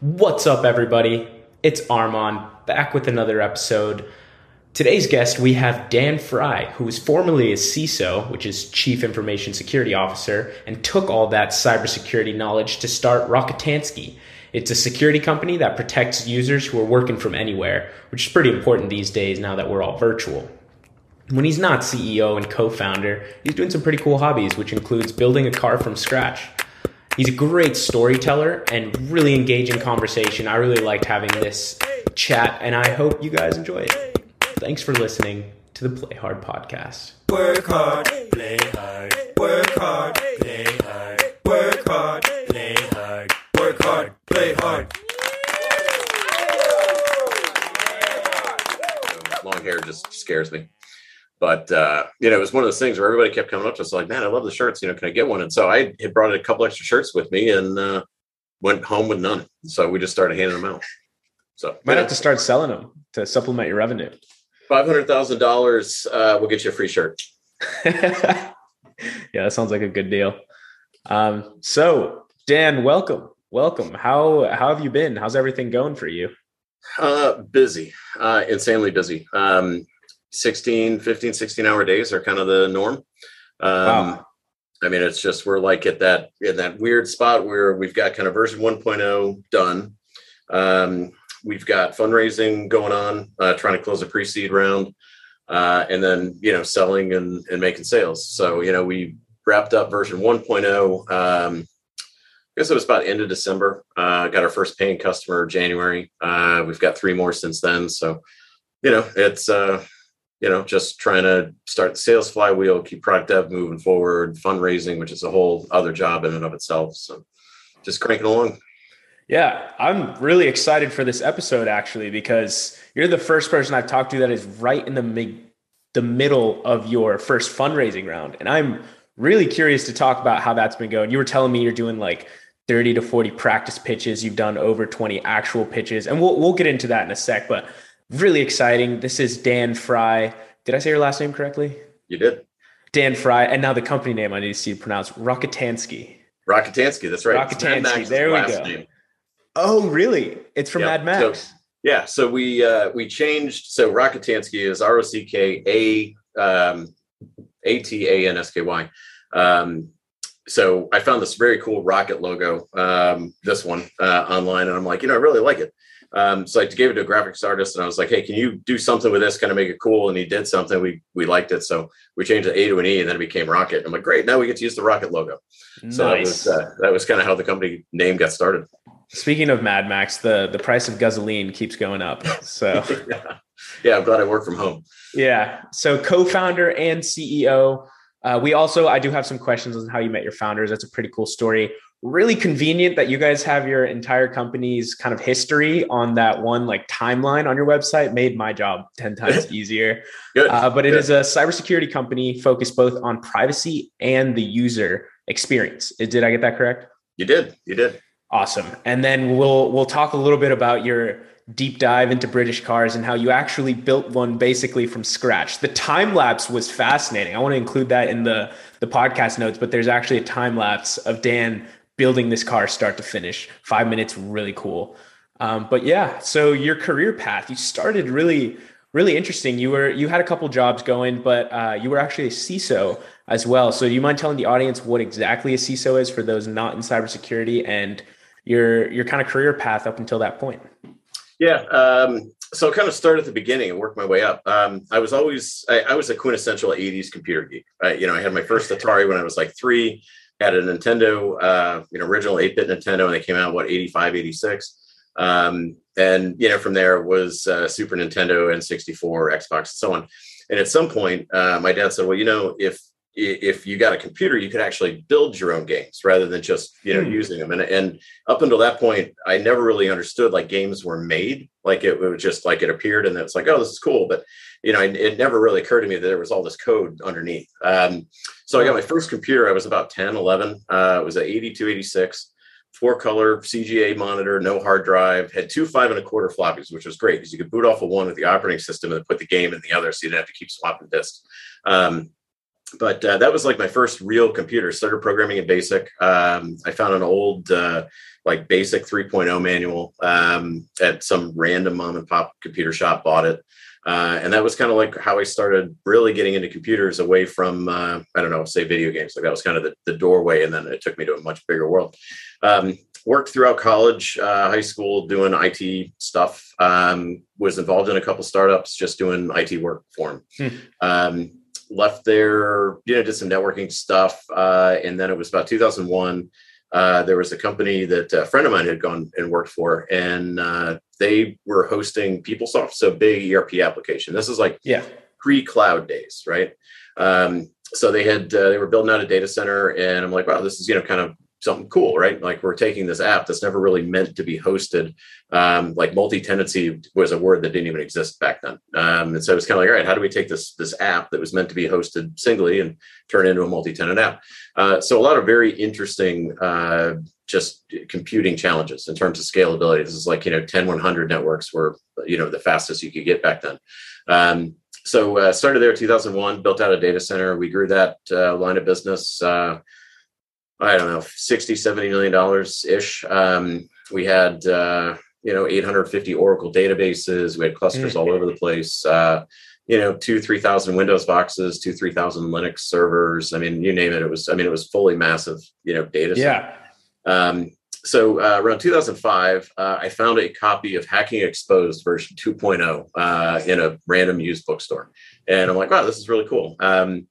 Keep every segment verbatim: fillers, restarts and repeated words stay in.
What's up, everybody? It's Armon, back with another episode. Today's guest, we have Dan Fry, who was formerly a C I S O, which is Chief Information Security Officer, and took all that cybersecurity knowledge to start Rockatansky. It's a security company that protects users who are working from anywhere, which is pretty important these days now that we're all virtual. When he's not C E O and co-founder, he's doing some pretty cool hobbies, which includes building a car from scratch. He's a great storyteller and really engaging conversation. I really liked having this chat, and I hope you guys enjoy it. Thanks for listening to the Play Hard podcast. Work hard, play hard. Work hard, play hard. Work hard, play hard. Work hard, play hard. Long hair just scares me. But, uh, you know, it was one of those things where everybody kept coming up to us like, man, I love the shirts. You know, can I get one? And so I had brought a couple extra shirts with me and uh, went home with none. So we just started handing them out. So might have to start selling them to supplement your revenue. five hundred thousand dollars uh, will get you a free shirt. Yeah, that sounds like a good deal. Um, so, Dan, welcome. Welcome. How, how have you been? How's everything going for you? Uh, busy, uh, insanely busy. Um sixteen, fifteen, sixteen hour days are kind of the norm. Um, wow. I mean, it's just, we're like at that, in that weird spot where we've got kind of version one point oh done. Um, we've got fundraising going on, uh, trying to close a pre-seed round, uh, and then, you know, selling and, and making sales. So, you know, we wrapped up version one point oh. Um, I guess it was about end of December. Uh, got our first paying customer January. Uh, we've got three more since then. So, you know, it's, uh, you know, just trying to start the sales flywheel, keep product dev moving forward, fundraising, which is a whole other job in and of itself. So just cranking along. Yeah, I'm really excited for this episode, actually, because you're the first person I've talked to that is right in the mid, the middle of your first fundraising round. And I'm really curious to talk about how that's been going. You were telling me you're doing like thirty to forty practice pitches. You've done over twenty actual pitches, and we'll, we'll get into that in a sec, but really exciting. This is Dan Fry. Did I say your last name correctly? You did. Dan Fry. And now the company name I need to see you pronounce, Rockatansky. Rockatansky, that's right. Rockatansky, there we go. Name. Oh, really? It's from yep. Mad Max. So, yeah, so we uh, we changed. So Rockatansky is R O C K A um, A T A N S K Y. Um, so I found this very cool rocket logo, um, this one uh, online, and I'm like, you know, I really like it. Um, so I gave it to a graphics artist and I was like, hey, can you do something with this, kind of make it cool? And he did something. We we liked it. So we changed the A to an E and then it became Rocket. I'm like, great. Now we get to use the Rocket logo. Nice. So that was, uh, that was kind of how the company name got started. Speaking of Mad Max, the, the price of gasoline keeps going up. So yeah. yeah, I'm glad I work from home. Yeah. So co-founder and C E O. Uh, we also, I do have some questions on how you met your founders. That's a pretty cool story. Really convenient that you guys have your entire company's kind of history on that one like timeline on your website. Made my job ten times easier. Good. Uh, but it Good. is a cybersecurity company focused both on privacy and the user experience. Did I get that correct? You did. You did. Awesome. And then we'll we'll talk a little bit about your deep dive into British cars and how you actually built one basically from scratch. The time lapse was fascinating. I want to include that in the the podcast notes, but there's actually a time lapse of Dan building this car start to finish. Five minutes, really cool. Um, but yeah, so your career path, you started really, really interesting. You were, you had a couple jobs going, but uh, you were actually a C I S O as well. So do you mind telling the audience what exactly a C I S O is for those not in cybersecurity and your, your kind of career path up until that point? Yeah. Um, so I kind of started at the beginning and worked my way up. Um, I was always, I, I was a quintessential eighties computer geek. I, you know, I had my first Atari when I was like three. Had a Nintendo, uh, you know, original eight-bit Nintendo, and they came out, what, eighty-five, eighty-six. Um, and, you know, from there was uh, Super Nintendo, N sixty-four, Xbox, and so on. And at some point, uh, my dad said, well, you know, if if you got a computer, you could actually build your own games rather than just, you know, hmm. using them. And, and up until that point, I never really understood like games were made. Like it, it was just like it appeared and it's like, oh, this is cool. But, you know, it, it never really occurred to me that there was all this code underneath. Um, so I got my first computer. I was about ten, eleven. Uh, it was an eighty-two eighty-six, four color C G A monitor, no hard drive, had two five and a quarter floppies, which was great because you could boot off of one with the operating system and put the game in the other. So you didn't have to keep swapping disks. Um, but uh, that was like my first real computer. Started programming in BASIC. Um, I found an old uh, like BASIC three point oh manual um, at some random mom and pop computer shop. Bought it, uh, and that was kind of like how I started really getting into computers, away from uh, I don't know, say video games. Like that was kind of the, the doorway, and then it took me to a much bigger world. Um, worked throughout college, uh, high school, doing I T stuff. Um, was involved in a couple startups, just doing I T work for them. Hmm. Um, left there, you know, did some networking stuff. Uh, and then it was about two thousand one. Uh, there was a company that a friend of mine had gone and worked for, and uh, they were hosting PeopleSoft, so big E R P application. This is like yeah. pre-cloud days, right? Um, so they had, uh, they were building out a data center, and I'm like, wow, this is, you know, kind of something cool, right? Like we're taking this app that's never really meant to be hosted. Um, like multi-tenancy was a word that didn't even exist back then. Um, and so it's kind of like, all right, how do we take this, this app that was meant to be hosted singly and turn it into a multi-tenant app? Uh, so a lot of very interesting, uh, just computing challenges in terms of scalability. This is like, you know, ten one hundred networks were, you know, the fastest you could get back then. Um, so uh, started there in two thousand one, built out a data center. We grew that uh, line of business, uh, I don't know, sixty, seventy million dollars ish. Um, we had, uh, you know, eight hundred fifty Oracle databases. We had clusters mm. all over the place. Uh, you know, two, three thousand Windows boxes, two, three thousand Linux servers. I mean, you name it. It was, I mean, it was fully massive, you know, data. Yeah. Um, so uh, around two thousand five, uh, I found a copy of Hacking Exposed version two point oh uh, in a random used bookstore. And I'm like, wow, this is really cool. Um,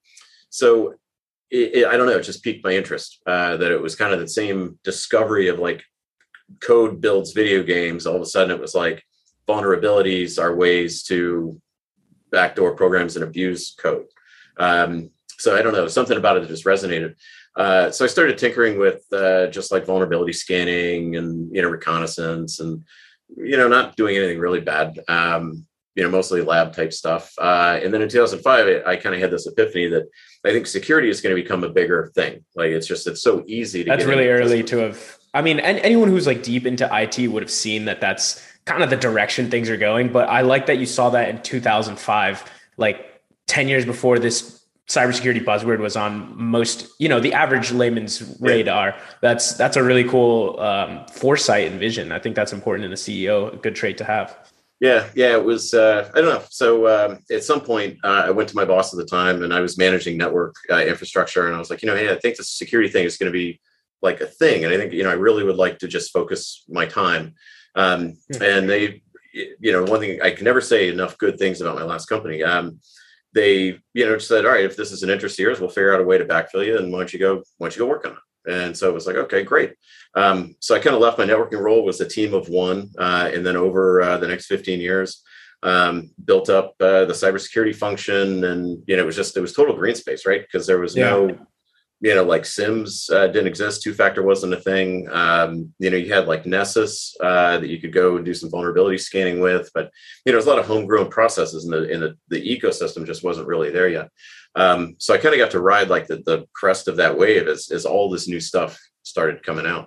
so It, it, I don't know, it just piqued my interest, uh, that it was kind of the same discovery of like code builds video games. All of a sudden it was like vulnerabilities are ways to backdoor programs and abuse code. Um, so I don't know, something about it that just resonated. Uh, so I started tinkering with uh, just like vulnerability scanning and, you know, reconnaissance and, you know, not doing anything really bad. Um, you know, mostly lab type stuff. Uh, and then in two thousand five, I, I kind of had this epiphany that I think security is going to become a bigger thing. Like it's just, it's so easy to That's get really early system. to have, I mean, and anyone who's like deep into I T would have seen that that's kind of the direction things are going. But I like that you saw that in two thousand five, like ten years before this cybersecurity buzzword was on most, you know, the average layman's radar. That's, that's a really cool um, foresight and vision. I think that's important in a C E O, a good trait to have. Yeah, yeah, it was, uh, I don't know. So um, at some point, uh, I went to my boss at the time and I was managing network uh, infrastructure. And I was like, you know, hey, I think the security thing is going to be like a thing. And I think, you know, I really would like to just focus my time. Um, mm-hmm. And they, you know, one thing I can never say enough good things about my last company. Um, they, you know, said, all right, if this is an interest of yours, we'll figure out a way to backfill you. And why don't you go, why don't you go work on it? And so it was like, okay, great. Um, so I kind of left my networking role, was a team of one. Uh, and then over uh, the next fifteen years, um, built up uh, the cybersecurity function. And, you know, it was just, it was total green space, right? Because there was yeah. no, you know, like SIMs uh, didn't exist. Two-factor wasn't a thing. Um, you know, you had like Nessus uh, that you could go and do some vulnerability scanning with. But, you know, there's a lot of homegrown processes, and the, in the, the ecosystem just wasn't really there yet. Um, so I kind of got to ride like the, the crest of that wave as, as all this new stuff started coming out.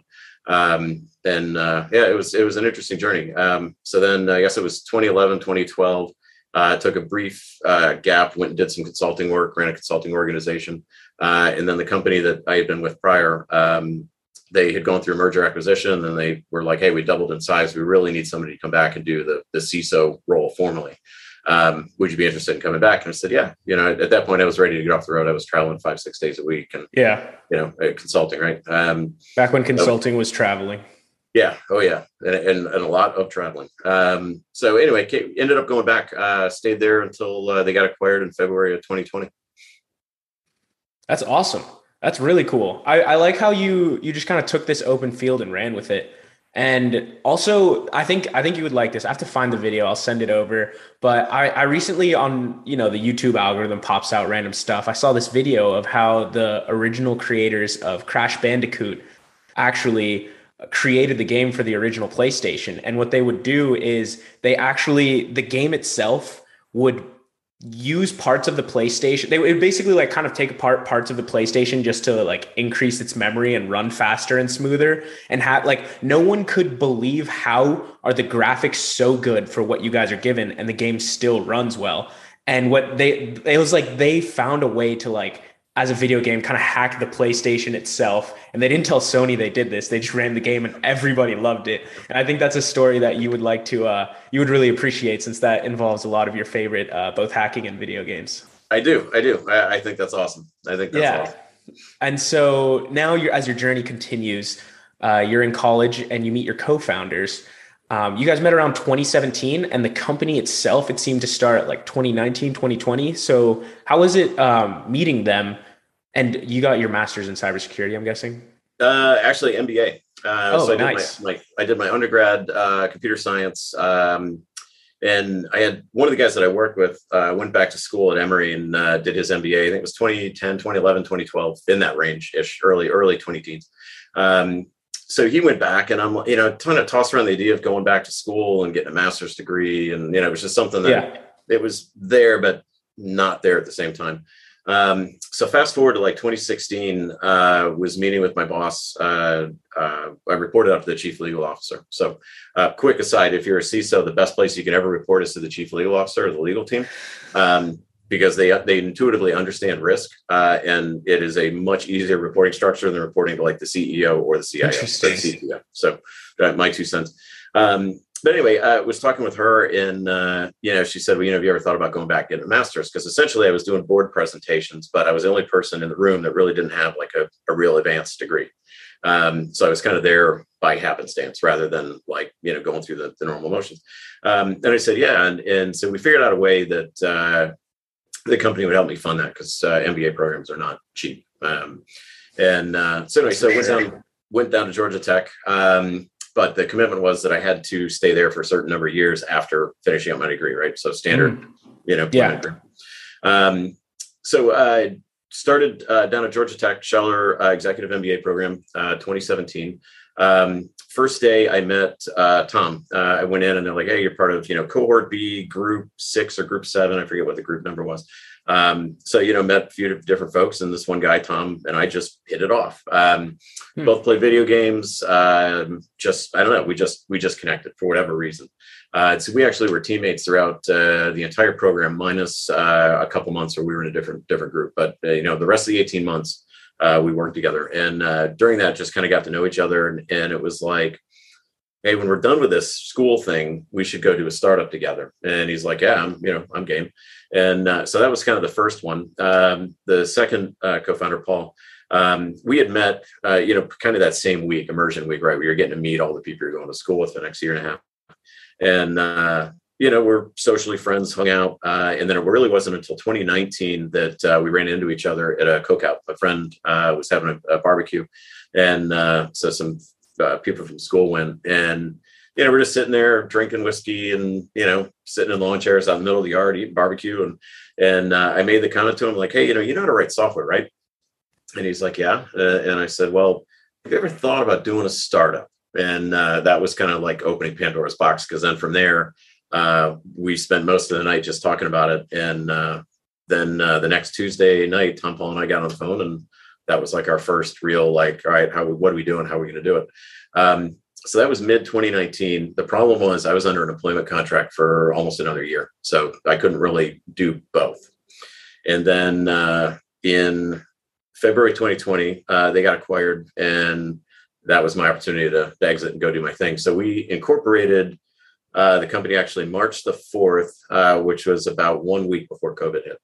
Um, and uh, yeah, it was, it was an interesting journey. Um, so then I guess it was twenty eleven, twenty twelve, uh, took a brief uh, gap, went and did some consulting work, ran a consulting organization. Uh, and then the company that I had been with prior, um, they had gone through a merger acquisition, and then they were like, hey, we doubled in size. We really need somebody to come back and do the, the C I S O role formally. Um, would you be interested in coming back? And I said, yeah. You know, at that point I was ready to get off the road. I was traveling five, six days a week and, yeah, you know, consulting, right. Um, back when consulting so, was traveling. Yeah. Oh yeah. And, and, and a lot of traveling. Um, so anyway, ended up going back, uh, stayed there until uh, they got acquired in February of twenty twenty. That's awesome. That's really cool. I, I like how you, you just kind of took this open field and ran with it. And also, I think I think you would like this. I have to find the video. I'll send it over. But I, I recently on, you know, the YouTube algorithm pops out random stuff. I saw this video of how the original creators of Crash Bandicoot actually created the game for the original PlayStation. And what they would do is they actually, the game itself would use parts of the PlayStation. They would basically like kind of take apart parts of the PlayStation just to like increase its memory and run faster and smoother, and have like, no one could believe how are the graphics so good for what you guys are given and the game still runs well. And what they, it was like, they found a way to like as a video game, kind of hack the PlayStation itself. And they didn't tell Sony they did this. They just ran the game and everybody loved it. And I think that's a story that you would like to, uh, you would really appreciate, since that involves a lot of your favorite, uh, both hacking and video games. I do. I do. I, I think that's awesome. I think that's yeah. awesome. And so now you're, as your journey continues, uh, you're in college and you meet your co-founders. Um, you guys met around twenty seventeen, and the company itself, it seemed to start at like twenty nineteen, twenty twenty. So how was it um, meeting them? And you got your master's in cybersecurity, I'm guessing? Uh, actually, M B A. Uh, oh, so I nice. Did my, my, I did my undergrad uh, computer science. Um, and I had one of the guys that I worked with uh, went back to school at Emory and uh, did his M B A. I think it was twenty ten, twenty eleven, twenty twelve, in that range-ish, early, early twenty teens. Um, so he went back, and I'm, you know, kind of tossed around the idea of going back to school and getting a master's degree. And, you know, it was just something that yeah. it was there, but not there at the same time. Um, so fast forward to like twenty sixteen, uh, was meeting with my boss. Uh, uh, I reported up to the chief legal officer. So, uh, quick aside, if you're a C I S O, the best place you can ever report is to the chief legal officer or the legal team. Um, because they, they intuitively understand risk. Uh, and it is a much easier reporting structure than reporting to like the C E O or the C I O or the C T O. So uh, my two cents. Um, But anyway, I was talking with her, and, uh, you know, she said, well, you know, have you ever thought about going back and getting a master's? Because essentially I was doing board presentations, but I was the only person in the room that really didn't have like a, a real advanced degree. Um, so I was kind of there by happenstance rather than like, you know, going through the, the normal motions. Um, and I said, yeah. And, and so we figured out a way that uh, the company would help me fund that, because uh, M B A programs are not cheap. Um, and uh, so anyway, so went down, went down to Georgia Tech. Um, But the commitment was that I had to stay there for a certain number of years after finishing up my degree, right? So standard, mm. you know. Yeah. Um, so I started uh, down at Georgia Tech, Scheller uh, Executive M B A program, uh, twenty seventeen. Um, first day I met uh, Tom. Uh, I went in and they're like, hey, you're part of, you know, cohort B, group six or group seven. I forget what the group number was. Um, so, you know, met a few different folks, and this one guy, Tom, and I just hit it off. Um, hmm. Both played video games. Um, just, I don't know. We just, we just connected for whatever reason. Uh, so we actually were teammates throughout uh, the entire program, minus uh, a couple months where we were in a different, different group. But, uh, you know, the rest of the eighteen months, uh, we worked together. And uh, during that, just kind of got to know each other. And, and it was like, hey, when we're done with this school thing, we should go do a startup together. And he's like, yeah, I'm, you know, I'm game. And uh, so that was kind of the first one. Um, the second uh, co-founder, Paul, um, we had met, uh, you know, kind of that same week, immersion week, right? We were getting to meet all the people you're going to school with the next year and a half. And, uh, you know, we're socially friends, hung out. Uh, and then it really wasn't until twenty nineteen that uh, we ran into each other at a cookout. A friend uh, was having a, a barbecue. And uh, so some uh, people from school went, and you know, we're just sitting there drinking whiskey and, you know, sitting in lawn chairs out in the middle of the yard, eating barbecue. And, and uh, I made the comment to him like, hey, you know, you know how to write software, right? And he's like, yeah. Uh, and I said, well, have you ever thought about doing a startup? And uh, that was kind of like opening Pandora's box. Cause then from there, uh, we spent most of the night just talking about it. And uh, then uh, the next Tuesday night, Tom, Paul, and I got on the phone, and that was like our first real, like, all right, how, what are we doing? How are we going to do it? Um, So that was mid twenty nineteen. The problem was I was under an employment contract for almost another year. So I couldn't really do both. And then uh, in February twenty twenty, uh, they got acquired, and that was my opportunity to, to exit and go do my thing. So we incorporated uh, the company actually March the fourth, uh, which was about one week before COVID hit.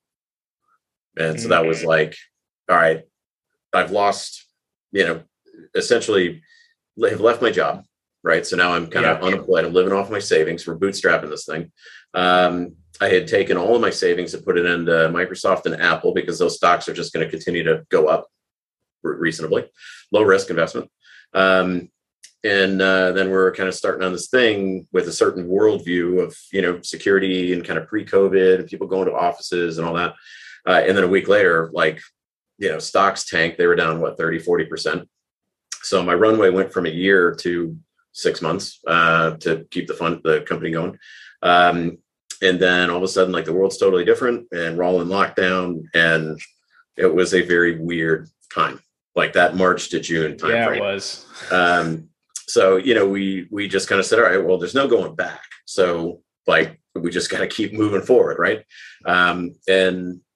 And so that was like, all right, I've lost, you know, essentially have left my job. Right. So now I'm kind yeah. of unemployed. I'm living off my savings. We're bootstrapping this thing. Um, I had taken all of my savings and put it into Microsoft and Apple, because those stocks are just going to continue to go up reasonably. Low risk investment. Um, and uh, then we're kind of starting on this thing with a certain worldview of, you know, security and kind of pre-COVID and people going to offices and all that. Uh, and then a week later, like, you know, stocks tanked. They were down, what, thirty, forty percent. So my runway went from a year to six months uh, to keep the fund, the company going. Um, and then all of a sudden, like, the world's totally different, and we're all in lockdown, and it was a very weird time, like that March to June time yeah, frame. It was. Um, so, you know, we, we just kind of said, all right, well, there's no going back. So like, we just got to keep moving forward. Right. Um, and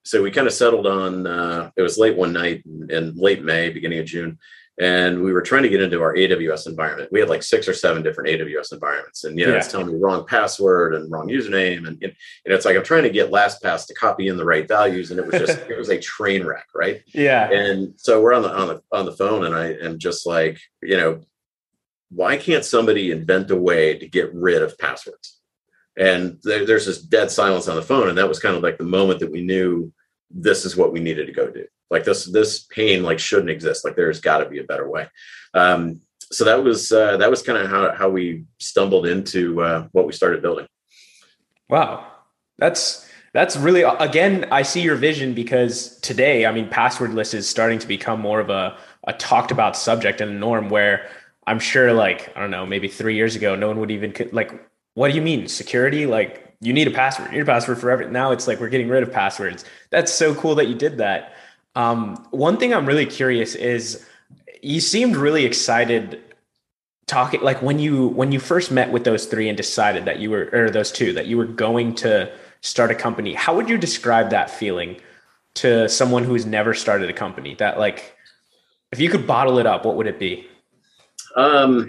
so we kind of settled on, uh, it was late one night in, in late May, beginning of June. And we were trying to get into our A W S environment. We had like six or seven different A W S environments. And, you know, Yeah. it's telling me wrong password and wrong username. And, and it's like, I'm trying to get LastPass to copy in the right values. And it was just, it was a train wreck. Right. Yeah. And so we're on the, on the, on the phone, and I am just like, you know, why can't somebody invent a way to get rid of passwords? And there, there's this dead silence on the phone. And that was kind of like the moment that we knew this is what we needed to go do. Like this, this pain like shouldn't exist. Like there's got to be a better way. Um, so that was uh, that was kind of how how we stumbled into uh, what we started building. Wow, that's that's really, again, I see your vision, because today, I mean, passwordless is starting to become more of a a talked about subject and a norm, where I'm sure, like, I don't know, maybe three years ago, no one would even like, what do you mean security? Like, you need a password. You need a password for everything. Now it's like we're getting rid of passwords. That's so cool that you did that. Um, one thing I'm really curious is, you seemed really excited talking, like when you when you first met with those three and decided that you were, or those two, that you were going to start a company. How would you describe that feeling to someone who's never started a company? That, like, if you could bottle it up, what would it be? Um,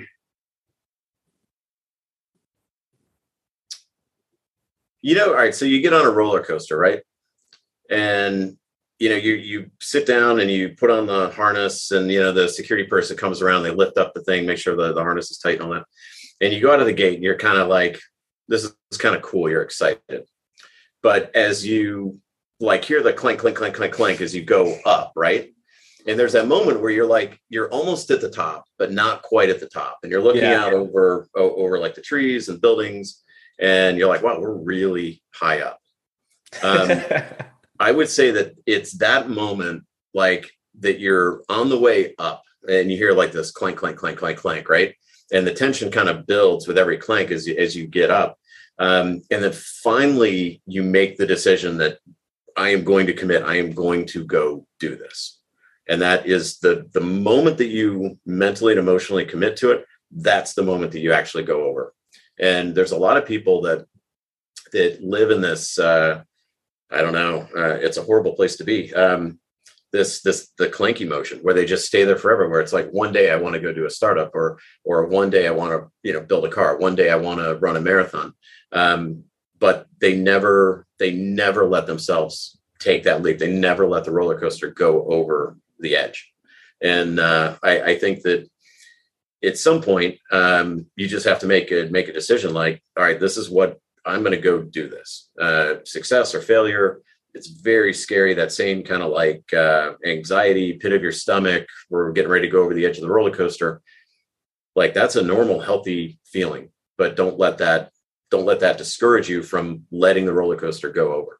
you know, all right. So you get on a roller coaster, right? And you know, you you sit down and you put on the harness, and you know the security person comes around, they lift up the thing, make sure the, the harness is tight and all that. And you go out of the gate and you're kind of like, this is kind of cool, you're excited. But as you like hear the clank, clank, clank, clank, clank as you go up, right? And there's that moment where you're like, you're almost at the top, but not quite at the top. And you're looking Yeah. out over over like the trees and buildings, and you're like, wow, we're really high up. Um, I would say that it's that moment, like that you're on the way up and you hear like this clank, clank, clank, clank, clank, right? And the tension kind of builds with every clank as you, as you get up. Um, and then finally you make the decision that I am going to commit. I am going to go do this. And that is the, the moment that you mentally and emotionally commit to it. That's the moment that you actually go over. And there's a lot of people that, that live in this, uh, I don't know. Uh, it's a horrible place to be. Um, this, this, the clanky motion where they just stay there forever, where it's like, one day I want to go do a startup, or, or one day I want to, you know, build a car. One day I want to run a marathon. Um, but they never, they never let themselves take that leap. They never let the roller coaster go over the edge. And uh, I, I think that at some point um, you just have to make a, make a decision like, all right, this is what I'm going to go do this. Uh, success or failure, it's very scary. That same kind of like uh, anxiety, pit of your stomach, we're getting ready to go over the edge of the roller coaster. Like that's a normal, healthy feeling, but don't let that, don't let that discourage you from letting the roller coaster go over.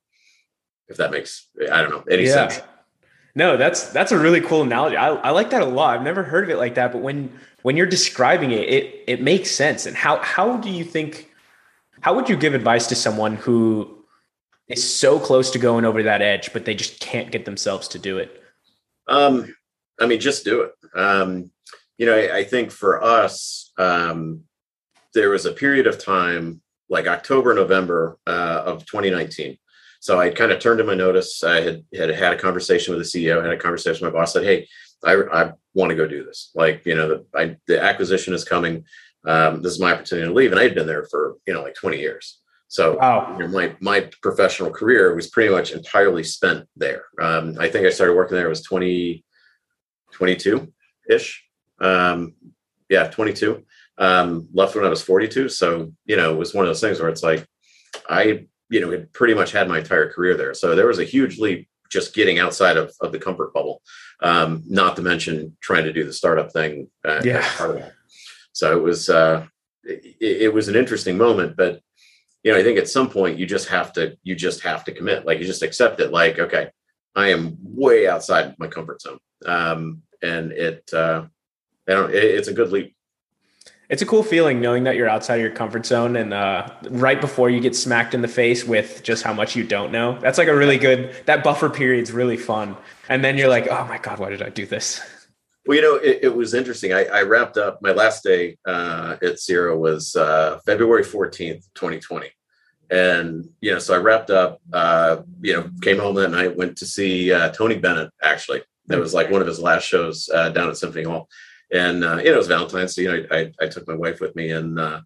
If that makes, I don't know, any Yeah. sense. No, that's that's a really cool analogy. I, I like that a lot. I've never heard of it like that, but when when you're describing it, it it makes sense. And how how do you think, how would you give advice to someone who is so close to going over that edge, but they just can't get themselves to do it? Um, I mean, just do it. Um, you know, I, I think for us, um, there was a period of time like October, November uh, of twenty nineteen. So I kind of turned in my notice. I had, had had a conversation with the C E O, had a conversation with my boss, said, hey, I, I want to go do this. Like, you know, the, I, the acquisition is coming. Um, this is my opportunity to leave. And I had been there for, you know, like twenty years. So Wow. you know, my, my professional career was pretty much entirely spent there. Um, I think I started working there, it was twenty, twenty-two ish. Um, yeah, twenty-two. Um, left when I was forty-two. So, you know, it was one of those things where it's like, I, you know, had pretty much had my entire career there. So there was a huge leap just getting outside of, of the comfort bubble, um, not to mention trying to do the startup thing. Uh, Yeah. as part of that. So it was, uh, it, it was an interesting moment, but, you know, I think at some point you just have to, you just have to commit, like you just accept it. Like, okay, I am way outside my comfort zone. Um, and it, uh, I don't, it, it's a good leap. It's a cool feeling knowing that you're outside of your comfort zone, and uh, right before you get smacked in the face with just how much you don't know. That's like a really good, that buffer period's really fun. And then you're like, oh my God, why did I do this? Well, you know, it, it was interesting. I, I wrapped up my last day uh, at Xero was uh, February fourteenth, twenty twenty. And, you know, so I wrapped up, uh, you know, came home that night, went to see uh, Tony Bennett, actually. That was like one of his last shows uh, down at Symphony Hall. And, uh, you know, it was Valentine's. So, you know, I, I took my wife with me. And, uh,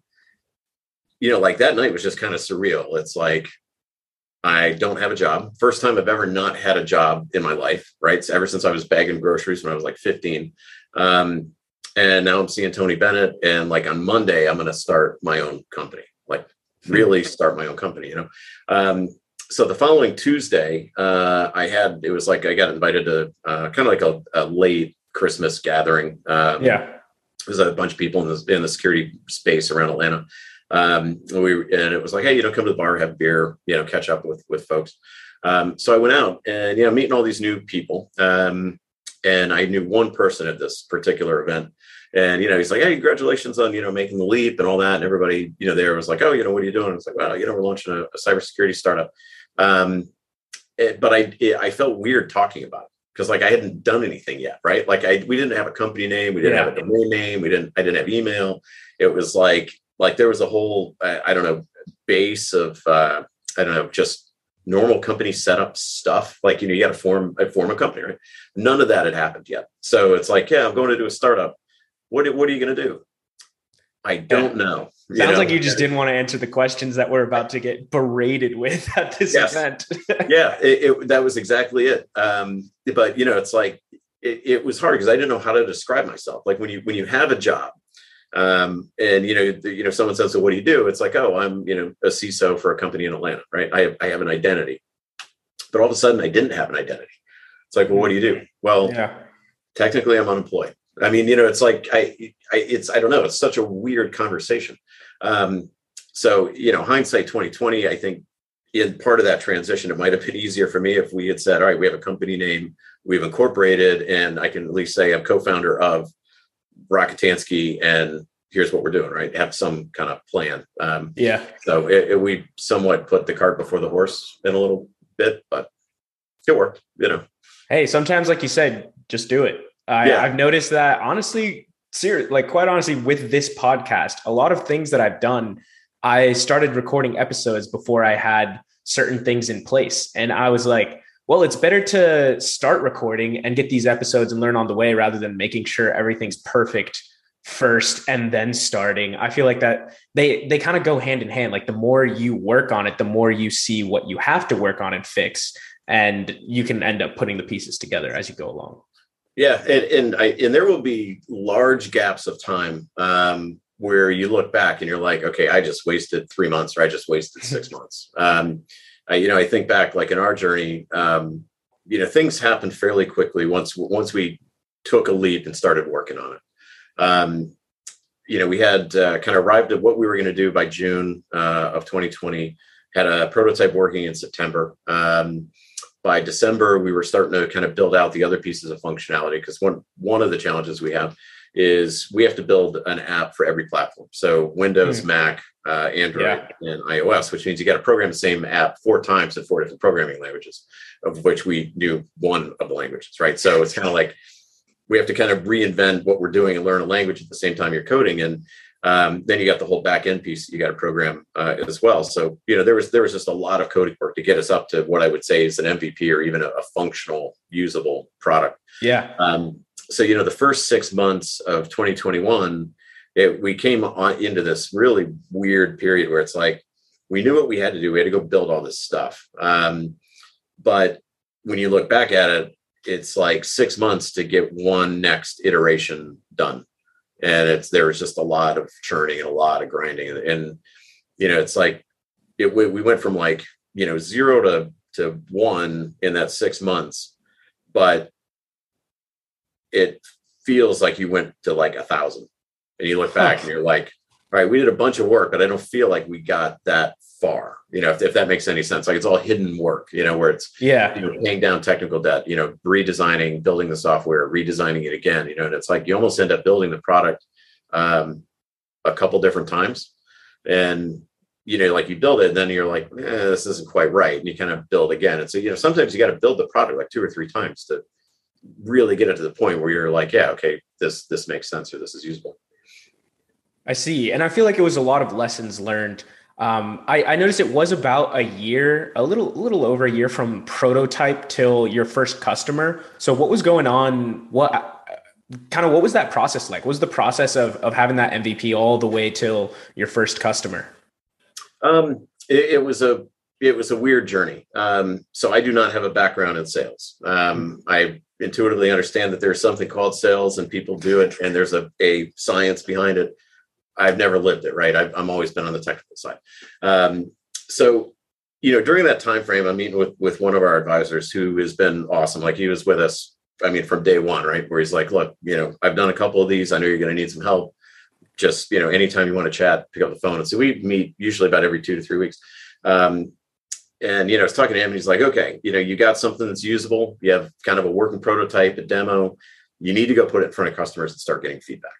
you know, like that night was just kind of surreal. It's like, I don't have a job. First time I've ever not had a job in my life, right? So ever since I was bagging groceries when I was like fifteen. Um, and now I'm seeing Tony Bennett. And like on Monday, I'm going to start my own company, like really start my own company, you know? Um, so the following Tuesday, uh, I had, it was like, I got invited to uh, kind of like a, a late Christmas gathering. Um, yeah. There's a bunch of people in the, in the security space around Atlanta. Um, and we, and it was like, hey, you know, come to the bar, have beer, you know, catch up with, with folks. Um, so I went out and, you know, meeting all these new people. Um, and I knew one person at this particular event. And, you know, he's like, hey, congratulations on, you know, making the leap and all that. And everybody, you know, there was like, oh, you know, what are you doing? I was like, well, you know, we're launching a, a cybersecurity startup. Um, it, but I, it, I felt weird talking about it because like I hadn't done anything yet. Right. Like I, we didn't have a company name. We didn't Yeah. have a domain name. We didn't, I didn't have email. It was like, like there was a whole, I, I don't know, base of, uh, I don't know, just normal company setup stuff. Like, you know, you got to form, uh, form a company, right? None of that had happened yet. So it's like, yeah, I'm going to do a startup. What, what are you going to do? I don't Yeah. know. You Sounds know? like you just didn't want to answer the questions that we're about to get berated with at this Yes. event. yeah, it, it, that was exactly it. Um, but, you know, it's like, it, it was hard because I didn't know how to describe myself. Like when you, when you have a job, um, and, you know, you know, someone says, so what do you do? It's like, oh, I'm, you know, a C I S O for a company in Atlanta, right? I have, I have an identity, but all of a sudden I didn't have an identity. It's like, well, what do you do? Well, Yeah. technically I'm unemployed. I mean, you know, it's like, I, I, it's, I don't know. It's such a weird conversation. Um, so, you know, hindsight twenty twenty, I think in part of that transition, it might've been easier for me if we had said, all right, we have a company name, we've incorporated, and I can at least say I'm co-founder of Rockatansky, and here's what we're doing, right? Have some kind of plan. Um, Yeah. so it, it, we somewhat put the cart before the horse in a little bit, but it worked, you know. Hey, sometimes, like you said, just do it. I, Yeah. I've noticed that honestly, serious, like quite honestly, with this podcast, a lot of things that I've done, I started recording episodes before I had certain things in place. And I was like, well, it's better to start recording and get these episodes and learn on the way rather than making sure everything's perfect first and then starting. I feel like that they, they kind of go hand in hand. Like the more you work on it, the more you see what you have to work on and fix, and you can end up putting the pieces together as you go along. Yeah, and and I and there will be large gaps of time um, where you look back and you're like, okay, I just wasted three months, or I just wasted six months. Um, I, you know, I think back, like in our journey, um, you know, things happened fairly quickly once once we took a leap and started working on it. Um, you know, we had uh, kind of arrived at what we were going to do by June uh, of twenty twenty. Had a prototype working in September. Um, By December, we were starting to kind of build out the other pieces of functionality, because one one of the challenges we have is we have to build an app for every platform. So Windows, mm. Mac, uh, Android, yeah. and iOS, which means you got to program the same app four times in four different programming languages, of which we knew one of the languages, right? So it's kind of like we have to kind of reinvent what we're doing and learn a language at the same time you're coding. And Um, then you got the whole back end piece you got to program uh, as well. So, you know, there was there was just a lot of coding work to get us up to what I would say is an M V P, or even a, a functional, usable product. Yeah. Um, so, you know, the first six months of twenty twenty-one, it, we came on into this really weird period where it's like we knew what we had to do. We had to go build all this stuff. Um, but when you look back at it, it's like six months to get one next iteration done. And it's, there was just a lot of churning and a lot of grinding. And, and you know, it's like, it, we, we went from like, you know, zero to, to one in that six months, but it feels like you went to like a thousand, and you look back and you're like, all right, we did a bunch of work, but I don't feel like we got that far, you know, if, if that makes any sense. Like it's all hidden work, you know, where it's, yeah, you know, paying down technical debt, you know, redesigning, building the software, redesigning it again, you know, and it's like, you almost end up building the product um, a couple different times. And, you know, like you build it, and then you're like, eh, this isn't quite right. And you kind of build again. And so, you know, sometimes you got to build the product like two or three times to really get it to the point where you're like, yeah, okay, this, this makes sense, or this is usable. I see. And I feel like it was a lot of lessons learned. Um, I, I noticed it was about a year, a little, little over a year from prototype till your first customer. So what was going on? What kind of, what was that process like? What was the process of, of having that M V P all the way till your first customer? Um, it, it was a, it was a weird journey. Um, so I do not have a background in sales. Um, I intuitively understand that there's something called sales and people do it, and there's a, a science behind it. I've never lived it, right? I've, I'm always been on the technical side. Um, so, you know, during that time frame, I'm meeting with with one of our advisors who has been awesome. Like he was with us, I mean, from day one, right? Where he's like, look, you know, I've done a couple of these. I know you're going to need some help. Just, you know, anytime you want to chat, pick up the phone. And so we meet usually about every two to three weeks. Um, and, you know, I was talking to him and he's like, okay, you know, you got something that's usable. You have kind of a working prototype, a demo. You need to go put it in front of customers and start getting feedback.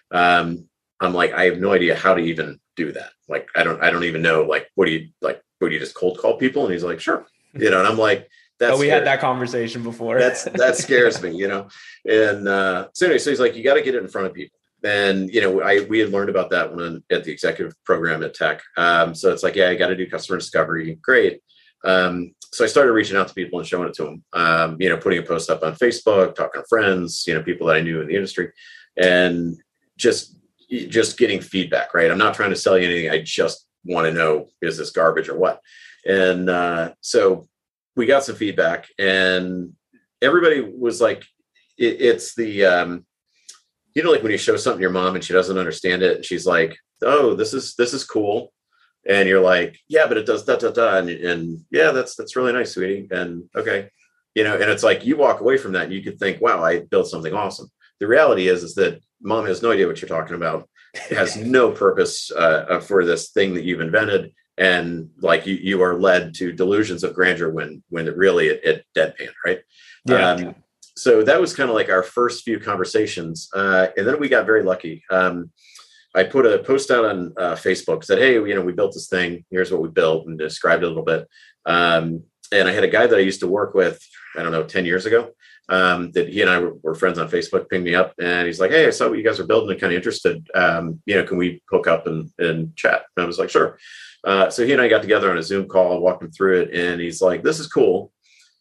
Um, I'm like, I have no idea how to even do that. Like, I don't, I don't even know, like, what do you, like, what do you just cold call people? And he's like, sure. You know, and I'm like, that's, oh, we had that conversation before. That's, that scares me, you know? And, uh, so anyway, so he's like, you got to get it in front of people. And, you know, I, we had learned about that when at the executive program at Tech. Um, so it's like, yeah, I got to do customer discovery. Great. Um, so I started reaching out to people and showing it to them, um, you know, putting a post up on Facebook, talking to friends, you know, people that I knew in the industry, and just, just getting feedback, right? I'm not trying to sell you anything. I just want to know, is this garbage or what? And uh, so we got some feedback and everybody was like, it, it's the, um, you know, like when you show something to your mom and she doesn't understand it. And she's like, oh, this is, this is cool. And you're like, yeah, but it does da, da, da. And, and yeah, that's, that's really nice, sweetie. And okay. You know, and it's like, you walk away from that and you could think, wow, I built something awesome. The reality is, is that mom has no idea what you're talking about. It has no purpose uh, for this thing that you've invented. And like you, you are led to delusions of grandeur when, when it really, it, it deadpan, right? Yeah. Um, so that was kind of like our first few conversations. Uh, and then we got very lucky. Um, I put a post out on uh, Facebook, said, hey, you know, we built this thing. Here's what we built, and described it a little bit. Um, and I had a guy that I used to work with, I don't know, ten years ago. Um, that he and I were, were friends on Facebook, pinged me up and he's like, hey, I saw what you guys are building and kind of interested. Um, you know, can we hook up and, and chat? And I was like, sure. Uh, so he and I got together on a Zoom call and walked him through it. And he's like, this is cool,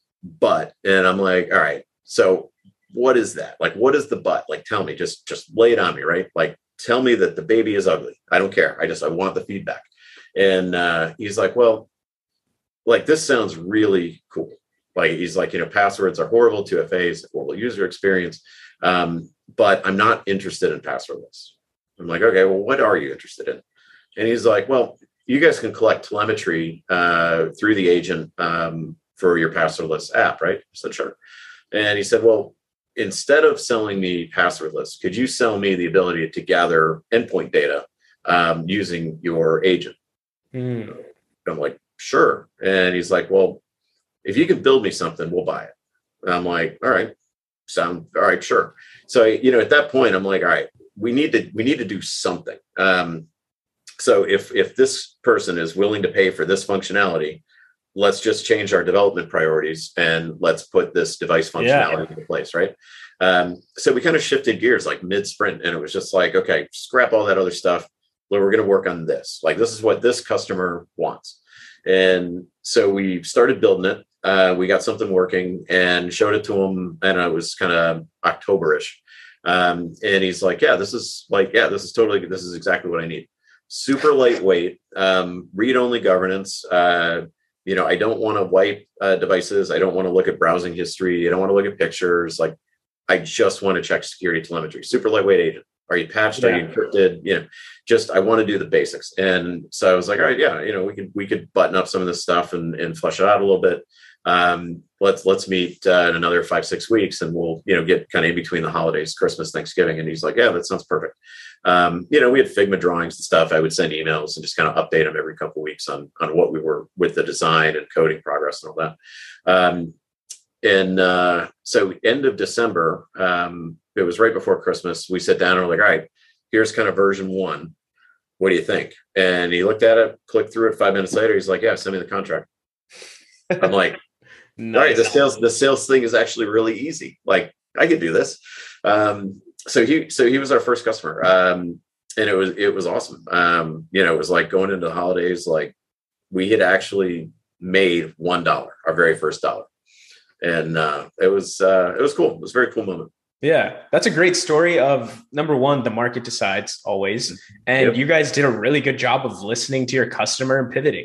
but, and I'm like, all right, so what is that? Like, what is the but? Like, tell me, just, just lay it on me, right? Like, tell me that the baby is ugly. I don't care. I just, I want the feedback. And uh, he's like, well, like, this sounds really cool. Like, he's like, you know, passwords are horrible, two F As, horrible user experience. Um, but I'm not interested in passwordless. I'm like, okay, well, what are you interested in? And he's like, well, you guys can collect telemetry uh, through the agent um, for your passwordless app, right? I said, sure. And he said, well, instead of selling me passwordless, could you sell me the ability to gather endpoint data um, using your agent? Mm. I'm like, sure. And he's like, well, if you can build me something, we'll buy it. And I'm like, all right, sound all right, sure. So, you know, at that point, I'm like, all right, we need to, we need to do something. Um, so if, if this person is willing to pay for this functionality, let's just change our development priorities and let's put this device functionality yeah. into place. Right. Um, so we kind of shifted gears like mid sprint, and it was just like, okay, scrap all that other stuff. We're going to work on this. Like, this is what this customer wants. And so we started building it. Uh, we got something working and showed it to him. And it was kind of October-ish. Um, and he's like, yeah, this is like, yeah, this is totally, this is exactly what I need. Super lightweight, um, read-only governance. Uh, you know, I don't want to wipe uh, devices. I don't want to look at browsing history. I don't want to look at pictures. Like, I just want to check security telemetry. Super lightweight agent. Are you patched? Yeah. Are you encrypted? You know, just, I want to do the basics. And so I was like, all right, yeah, you know, we could, we could button up some of this stuff and, and flesh it out a little bit. Um, let's, let's meet uh, in another five, six weeks and we'll, you know, get kind of in between the holidays, Christmas, Thanksgiving. And he's like, yeah, that sounds perfect. Um, you know, we had Figma drawings and stuff. I would send emails and just kind of update them every couple of weeks on, on what we were with the design and coding progress and all that. Um, and uh, so end of December, um, it was right before Christmas. We sat down and we're like, all right, here's kind of version one. What do you think? And he looked at it, clicked through it. Five minutes later, he's like, yeah, send me the contract. I'm like, nice. All right, the sales, the sales thing is actually really easy. Like, I could do this. Um, so he, so he was our first customer. Um, and it was it was awesome. Um, you know, it was like going into the holidays, like we had actually made one dollar, our very first dollar, and uh, it was uh, it was cool. It was a very cool moment. Yeah, that's a great story of, number one, the market decides always. And Yep. you guys did a really good job of listening to your customer and pivoting.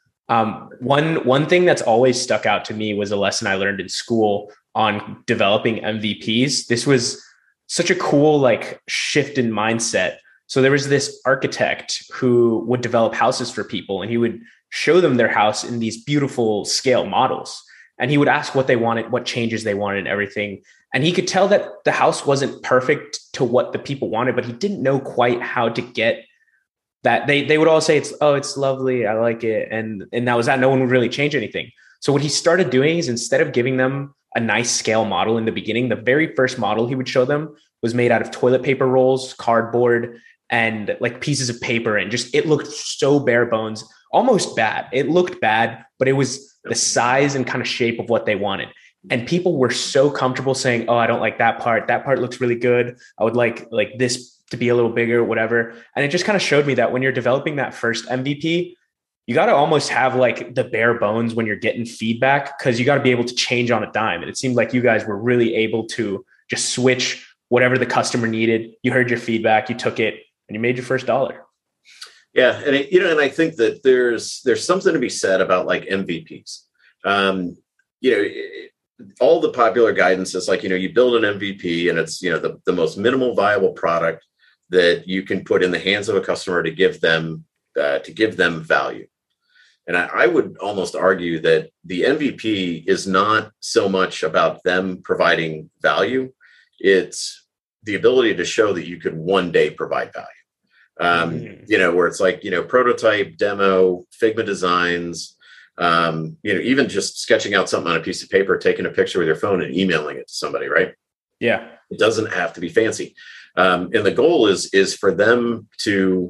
Um, one, one thing that's always stuck out to me was a lesson I learned in school on developing M V Ps. This was such a cool like shift in mindset. So there was this architect who would develop houses for people, and he would show them their house in these beautiful scale models. And he would ask what they wanted, what changes they wanted, and everything. And he could tell that the house wasn't perfect to what the people wanted, but he didn't know quite how to get that. They they would all say, it's, oh, it's lovely, I like it. And, and that was that. No one would really change anything. So what he started doing is, instead of giving them a nice scale model in the beginning, the very first model he would show them was made out of toilet paper rolls, cardboard, and like pieces of paper. And just, it looked so bare bones, almost bad. It looked bad, but it was the size and kind of shape of what they wanted. And people were so comfortable saying, oh, I don't like that part. That part looks really good. I would like like this to be a little bigger, whatever. And it just kind of showed me that when you're developing that first M V P, you got to almost have like the bare bones when you're getting feedback, because you got to be able to change on a dime. And it seemed like you guys were really able to just switch whatever the customer needed. You heard your feedback, you took it, and you made your first dollar. Yeah, and it, you know, and I think that there's there's something to be said about like M V Ps. Um, you know. It, all the popular guidance is like, you know, you build an M V P and it's, you know, the, the most minimal viable product that you can put in the hands of a customer to give them, uh, to give them value. And I, I would almost argue that the M V P is not so much about them providing value. It's the ability to show that you could one day provide value. Um, mm. You know, where it's like, you know, prototype, demo, Figma designs, Um, you know, even just sketching out something on a piece of paper, taking a picture with your phone and emailing it to somebody, right? Yeah. It doesn't have to be fancy. Um, and the goal is, is for them to,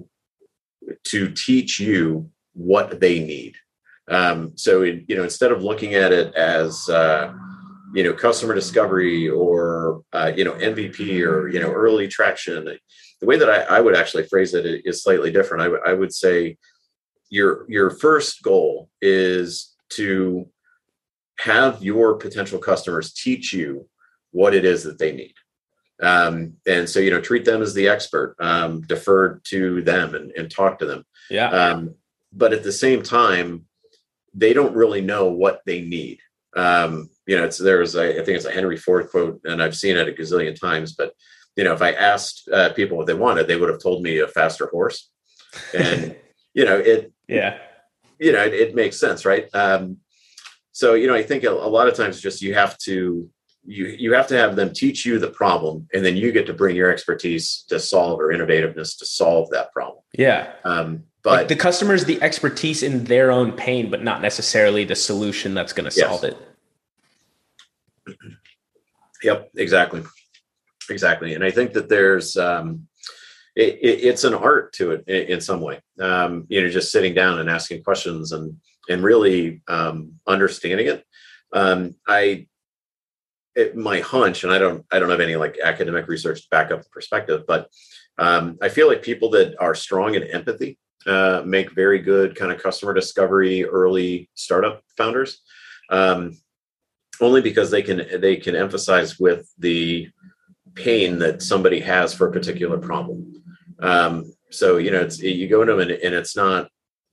to teach you what they need. Um, so, it, you know, instead of looking at it as, uh, you know, customer discovery or, uh, you know, M V P or, you know, early traction, the way that I, I would actually phrase it is slightly different. I, w- I would say, Your your first goal is to have your potential customers teach you what it is that they need. Um, and so, you know, treat them as the expert, um, defer to them and, and talk to them. Yeah. Um, but at the same time, they don't really know what they need. Um, you know, it's there's a, I think it's a Henry Ford quote, and I've seen it a gazillion times. But, you know, if I asked uh, people what they wanted, they would have told me a faster horse. And, you know, it, Yeah. You know, it, it makes sense, right? Um, so, you know, I think a, a lot of times just you have to you you have to have them teach you the problem, and then you get to bring your expertise to solve, or innovativeness to solve that problem. Yeah. Um, but like the customer's the expertise in their own pain, but not necessarily the solution that's going to solve yes. it. Yep, exactly. Exactly. And I think that there's um, It, it, it's an art to it in, in some way, um, you know, just sitting down and asking questions and and really um, understanding it. Um, I, it, my hunch, and I don't, I don't have any like academic research to back up the perspective, but um, I feel like people that are strong in empathy uh, make very good kind of customer discovery, early startup founders, um, only because they can they can emphasize with the pain that somebody has for a particular problem. Um, so, you know, it's, you go into them and, and it's not,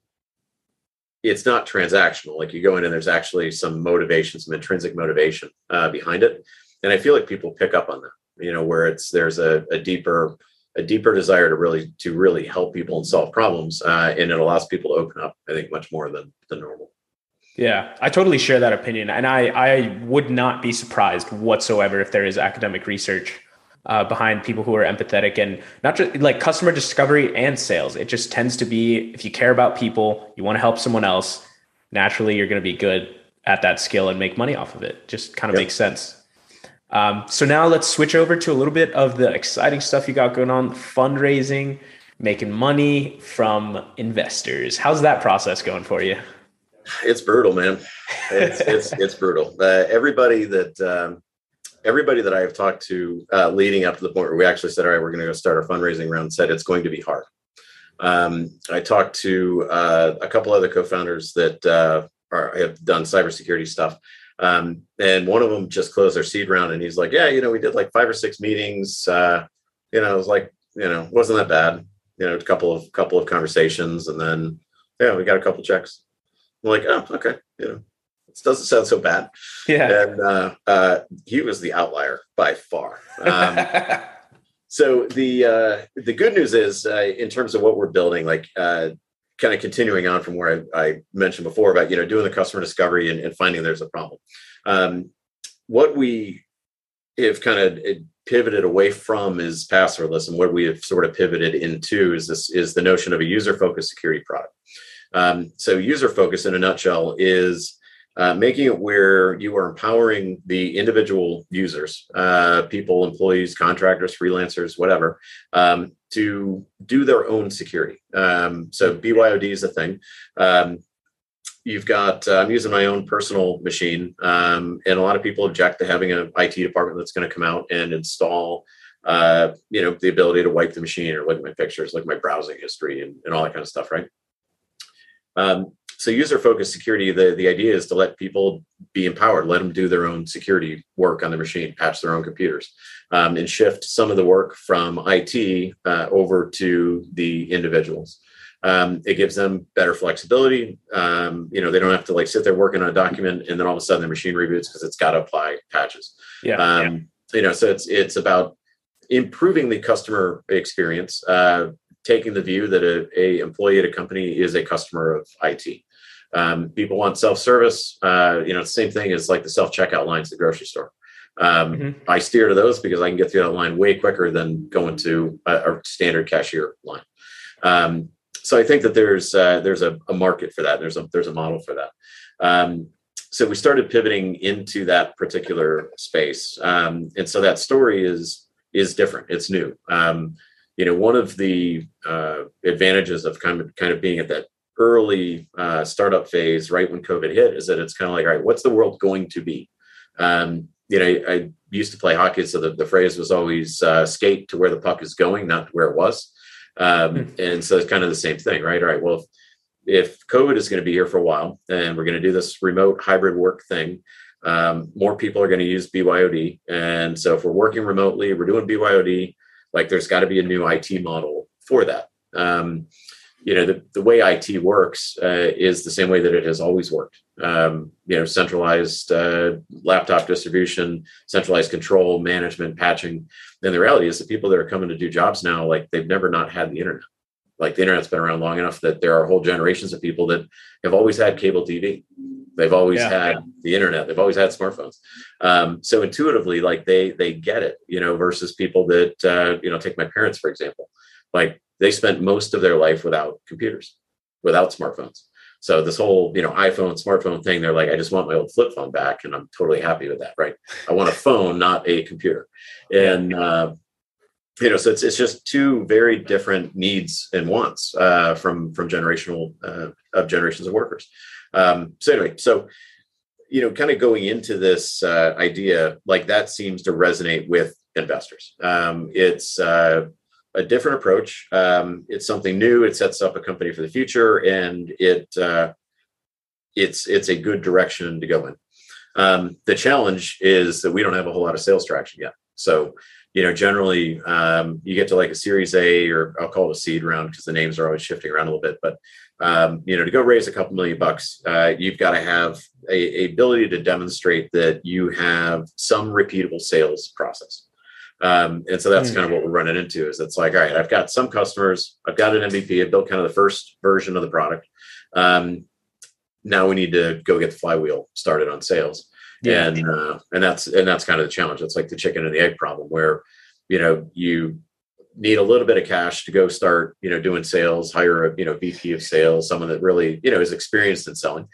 it's not transactional. Like you go in and there's actually some motivation, some intrinsic motivation, uh, behind it. And I feel like people pick up on that, you know, where it's, there's a, a deeper, a deeper desire to really, to really help people and solve problems. Uh, and it allows people to open up, I think, much more than, than normal. Yeah, I totally share that opinion. And I, I would not be surprised whatsoever if there is academic research Uh, behind people who are empathetic, and not just like customer discovery and sales. It just tends to be, if you care about people, you want to help someone else, naturally you're going to be good at that skill and make money off of it. Just kind of yep. makes sense. Um, so now let's switch over to a little bit of the exciting stuff you got going on, fundraising, making money from investors. How's that process going for you? It's brutal, man. It's it's it's brutal. Uh, everybody that um, everybody that I have talked to uh, leading up to the point where we actually said, all right, we're going to go start our fundraising round, said it's going to be hard. Um, I talked to uh, a couple other co-founders that uh, are, have done cybersecurity stuff. Um, and one of them just closed their seed round, and he's like, yeah, you know, we did like five or six meetings. Uh, you know, it was like, you know, wasn't that bad. You know, a couple of couple of conversations, and then, yeah, we got a couple checks. I'm like, oh, okay. You know, it doesn't sound so bad. Yeah. And uh, uh, he was the outlier by far. Um, so the uh, the good news is, uh, in terms of what we're building, like uh, kind of continuing on from where I, I mentioned before about, you know, doing the customer discovery and, and finding there's a problem. Um, what we have kind of pivoted away from is passwordless, and what we have sort of pivoted into is this is the notion of a user-focused security product. Um, so user focus in a nutshell is uh, making it where you are empowering the individual users, uh, people, employees, contractors, freelancers, whatever, um, to do their own security. Um, so B Y O D is a thing. Um, you've got, uh, I'm using my own personal machine, um, and a lot of people object to having an I T department that's going to come out and install, uh, you know, the ability to wipe the machine or look at my pictures, look at my browsing history and, and all that kind of stuff, right? Um, so user-focused security, the, the idea is to let people be empowered, let them do their own security work on the machine, patch their own computers, um, and shift some of the work from I T uh, over to the individuals. Um, it gives them better flexibility. Um, you know, they don't have to like sit there working on a document and then all of a sudden the machine reboots because it's got to apply patches. Yeah, um, yeah. You know, so it's it's about improving the customer experience, uh, taking the view that a, a employee at a company is a customer of I T. Um, people want self-service. Uh, you know, it's the same thing as like the self-checkout lines at the grocery store. Um, mm-hmm. I steer to those because I can get through that line way quicker than going to a, a standard cashier line. Um, so I think that there's uh, there's a, a market for that. There's a there's a model for that. Um, so we started pivoting into that particular space, um, and so that story is is different. It's new. Um, you know, one of the uh, advantages of kind of kind of being at that early uh, startup phase, right when COVID hit, is that it's kind of like, all right, what's the world going to be? Um, you know, I, I used to play hockey, so the, the phrase was always uh, skate to where the puck is going, not where it was. Um, mm-hmm. And so it's kind of the same thing, right? All right, well, if, if COVID is going to be here for a while and we're going to do this remote hybrid work thing, um, more people are going to use B Y O D. And so if we're working remotely, we're doing B Y O D, like there's got to be a new I T model for that. Um, you know, the, the way I T works uh, is the same way that it has always worked. Um, you know, centralized uh, laptop distribution, centralized control, management, patching. And the reality is the people that are coming to do jobs now, like they've never not had the internet. Like the internet's been around long enough that there are whole generations of people that have always had cable T V. They've always yeah, had yeah. the internet. They've always had smartphones. Um, so intuitively, like they they get it, you know, versus people that, uh, you know, take my parents, for example. Like they spent most of their life without computers, without smartphones. So this whole, you know, iPhone, smartphone thing, they're like, I just want my old flip phone back. And I'm totally happy with that, right? I want a phone, not a computer. And, uh, you know, so it's it's just two very different needs and wants uh, from, from generational, uh, of generations of workers. Um, so anyway, so, you know, kind of going into this uh, idea, like that seems to resonate with investors. Um, it's uh, a different approach. Um, it's something new. It sets up a company for the future, and it uh, it's it's a good direction to go in. Um, the challenge is that we don't have a whole lot of sales traction yet. So, you know, generally um, you get to like a Series A, or I'll call it a seed round because the names are always shifting around a little bit. But um, you know, to go raise a couple million bucks, uh, you've got to have a, a ability to demonstrate that you have some repeatable sales process. Um, and so that's mm. kind of what we're running into is it's like, all right, I've got some customers, I've got an M V P, I've built kind of the first version of the product. Um, now we need to go get the flywheel started on sales. Yeah. And, uh, and that's, and that's kind of the challenge. It's like the chicken and the egg problem where, you know, you need a little bit of cash to go start, you know, doing sales, hire a, you know, V P of sales, someone that really, you know, is experienced in selling.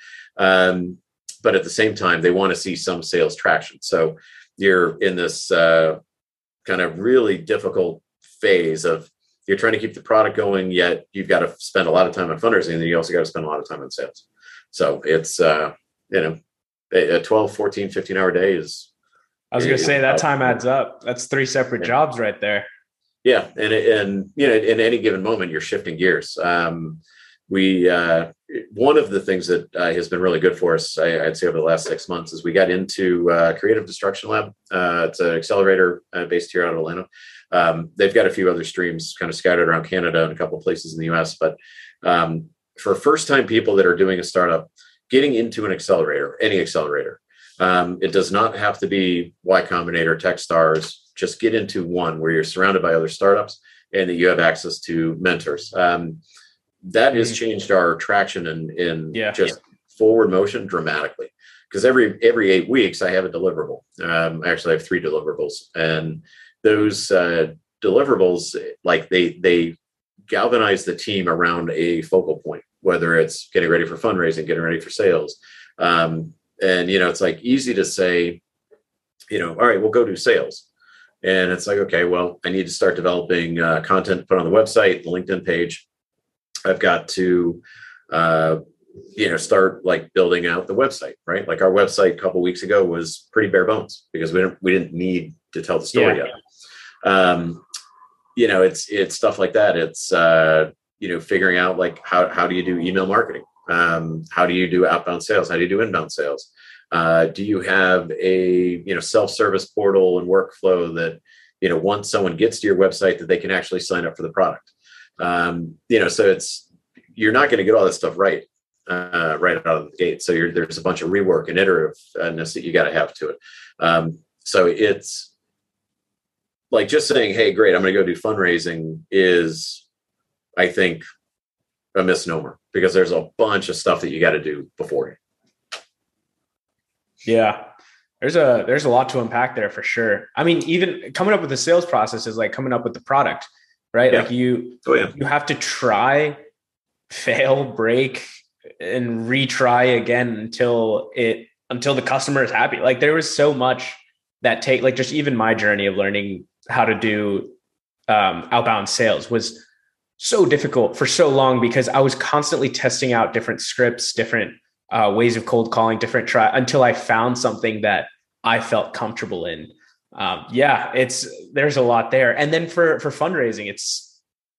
Um, but at the same time, they want to see some sales traction. So you're in this, uh, kind of really difficult phase of you're trying to keep the product going, yet you've got to spend a lot of time on fundraising, and then you also got to spend a lot of time on sales. So it's, uh, you know, a twelve, fourteen, fifteen hour day is I was going to say that time adds up. That's three separate Yeah. jobs right there. Yeah, and and you know, in any given moment, you're shifting gears. Um, we uh, one of the things that uh, has been really good for us, I, I'd say, over the last six months, is we got into uh, Creative Destruction Lab. Uh, it's an accelerator uh, based here out of Atlanta. Um, they've got a few other streams kind of scattered around Canada and a couple of places in the U S. But um, for first-time people that are doing a startup, getting into an accelerator, any accelerator, um, it does not have to be Y Combinator, Techstars. Just get into one where you're surrounded by other startups and that you have access to mentors. Um, that has changed our traction in, in Yeah. just yeah. forward motion dramatically. Because every every eight weeks I have a deliverable. Um, I actually have three deliverables, and those uh, deliverables, like they they galvanize the team around a focal point. Whether it's getting ready for fundraising, getting ready for sales, um, and you know, it's like easy to say, you know, all right, we'll go do sales. And it's like, okay, well, I need to start developing uh, content to put on the website, the LinkedIn page. I've got to, uh, you know, start like building out the website, right? Like our website a couple of weeks ago was pretty bare bones because we didn't we didn't need to tell the story Yeah. yet. Um, you know, it's it's stuff like that. It's uh, you know, figuring out like how how do you do email marketing? Um, how do you do outbound sales? How do you do inbound sales? Uh, do you have a, you know, self-service portal and workflow that, you know, once someone gets to your website that they can actually sign up for the product? Um, you know, so it's, you're not going to get all this stuff right, uh, right out of the gate. So you're, there's a bunch of rework and iterativeness that you got to have to it. Um, so it's like just saying, hey, great, I'm going to go do fundraising is, I think, a misnomer because there's a bunch of stuff that you got to do beforehand. Yeah, there's a there's a lot to unpack there for sure. I mean, even coming up with the sales process is like coming up with the product, right? Yeah. Like you, oh, yeah. you have to try, fail, break, and retry again until it until the customer is happy. Like there was so much that take like just even my journey of learning how to do um, outbound sales was so difficult for so long because I was constantly testing out different scripts, different Uh, ways of cold calling, different try until I found something that I felt comfortable in. Um, yeah, it's there's a lot there. And then for for fundraising, it's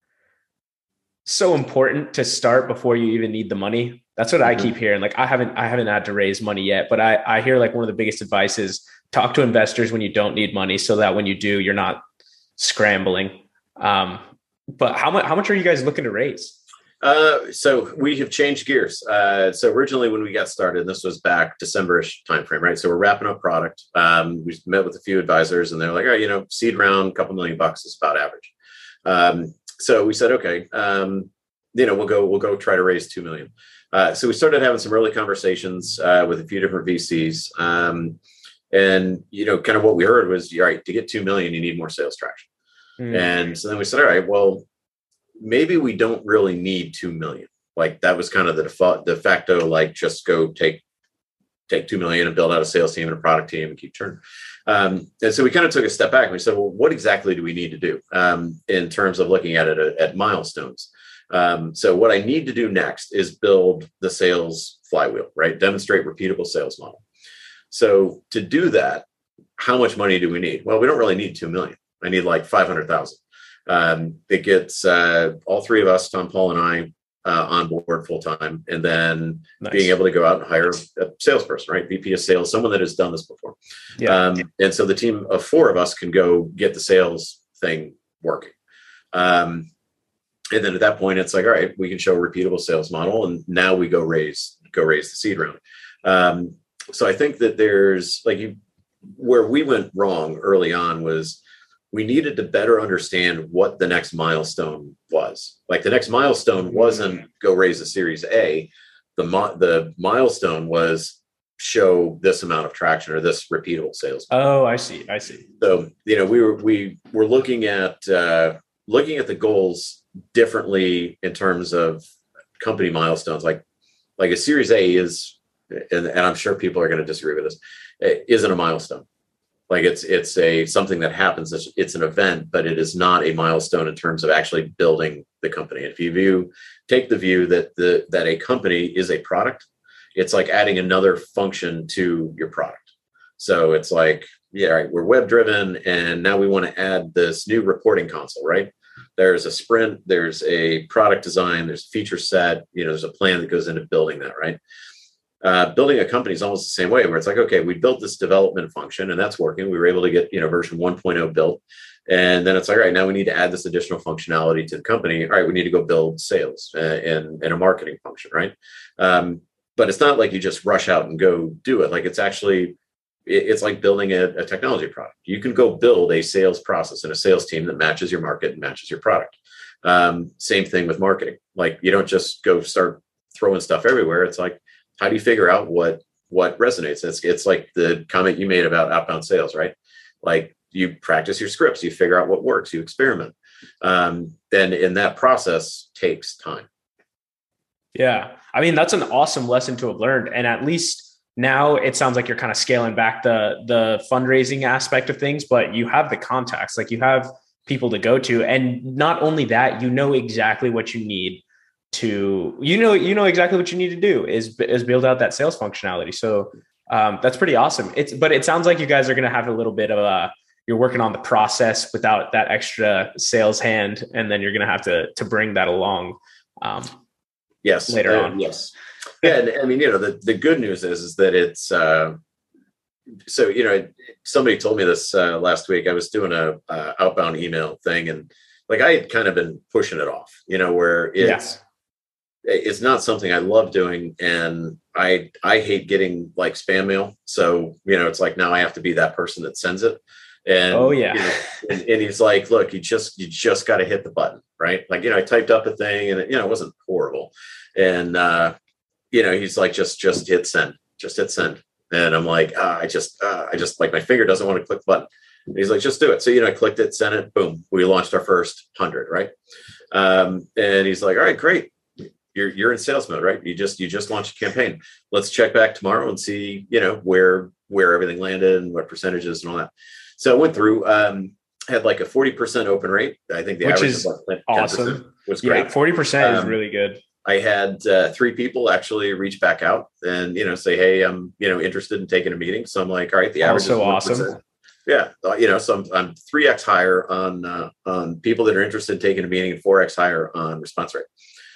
so important to start before you even need the money. That's what mm-hmm. I keep hearing. Like I haven't I haven't had to raise money yet, but I I hear like one of the biggest advice is talk to investors when you don't need money, so that when you do, you're not scrambling. Um, but how much how much are you guys looking to raise? Uh, so we have changed gears. Uh, so originally when we got started, this was back December-ish timeframe, right? So we're wrapping up product. Um, we met with a few advisors and they're like, all right, you know, seed round, a couple million bucks is about average. Um, so we said, okay, um, you know, we'll go, we'll go try to raise two million. Uh, so we started having some early conversations, uh, with a few different V Cs. Um, and, you know, kind of what we heard was, all right, to get two million, you need more sales traction. Mm. And so then we said, all right, well, maybe we don't really need two million. Like that was kind of the default, de facto, like just go take, take two million and build out a sales team and a product team and keep churning. Um, and so we kind of took a step back and we said, well, what exactly do we need to do um, in terms of looking at it at, at milestones? Um, so what I need to do next is build the sales flywheel, right? Demonstrate repeatable sales model. So to do that, how much money do we need? Well, we don't really need two million. I need like five hundred thousand. Um, it gets uh, all three of us, Tom, Paul, and I, uh, on board full time, and then nice. Being able to go out and hire a salesperson, right? V P of sales, someone that has done this before. Yeah. Um, and so the team of four of us can go get the sales thing working. Um, and then at that point, it's like, all right, we can show a repeatable sales model, and now we go raise go raise the seed round. Um, so I think that there's like you, where we went wrong early on was, we needed to better understand what the next milestone was. Like the next milestone wasn't go raise a Series A. The mo- the milestone was show this amount of traction or this repeatable sales. Oh, I see. I see. So, you know, we were, we were looking at, uh, looking at the goals differently in terms of company milestones. Like, like a Series A is, and, and I'm sure people are going to disagree with this, isn't a milestone. Like it's it's a something that happens. It's, it's an event, but it is not a milestone in terms of actually building the company. If you view, take the view that the that a company is a product, it's like adding another function to your product. So it's like yeah, right, we're web driven, and now we want to add this new reporting console, right? There's a sprint, there's a product design, there's a feature set, you know, there's a plan that goes into building that, right? Uh, building a company is almost the same way, where it's like, okay, we built this development function and that's working. We were able to get, you know, version one point oh built. And then it's like, all right, now we need to add this additional functionality to the company. All right, we need to go build sales uh, and, and a marketing function, right? Um, but it's not like you just rush out and go do it. Like it's actually, it, it's like building a, a technology product. You can go build a sales process and a sales team that matches your market and matches your product. Um, same thing with marketing. Like you don't just go start throwing stuff everywhere. It's like, how do you figure out what what resonates? It's it's like the comment you made about outbound sales, right? Like you practice your scripts, you figure out what works, you experiment. Um, then in that process takes time. Yeah. I mean, that's an awesome lesson to have learned. And at least now it sounds like you're kind of scaling back the the fundraising aspect of things, but you have the contacts, like you have people to go to. And not only that, you know exactly what you need to, you know, you know exactly what you need to do is, is build out that sales functionality. So um, that's pretty awesome. It's, but it sounds like you guys are going to have a little bit of a, you're working on the process without that extra sales hand. And then you're going to have to, to bring that along. Um, yes. Later uh, on. Yes. Yeah. And, I mean, you know, the, the good news is, is that it's, uh, so, you know, somebody told me this uh, last week. I was doing a uh, outbound email thing, and like, I had kind of been pushing it off, you know, where it's, yes. it's not something I love doing. And I, I hate getting like spam mail. So, you know, it's like, now I have to be that person that sends it. And, oh yeah. You know, and, and he's like, look, you just, you just got to hit the button. Right. Like, you know, I typed up a thing and it, you know, it wasn't horrible. And, uh, you know, he's like, just, just hit send, just hit send. And I'm like, ah, I just, uh, I just like, my finger doesn't want to click the button. And he's like, just do it. So, you know, I clicked it, sent it, boom, we launched our first hundred. Right. Um, and he's like, all right, great. You're, you're in sales mode, right? You just, you just launched a campaign. Let's check back tomorrow and see, you know, where, where everything landed and what percentages and all that. So I went through, um, had like a forty percent open rate. I think the Which average is was like awesome. Was great. Yeah, forty percent um, is really good. I had uh, three people actually reach back out and, you know, say, hey, I'm, you know, interested in taking a meeting. So I'm like, all right, the average also is awesome. Yeah. Uh, you know, so I'm, I'm three X higher on, uh, on people that are interested in taking a meeting and four X higher on response rate.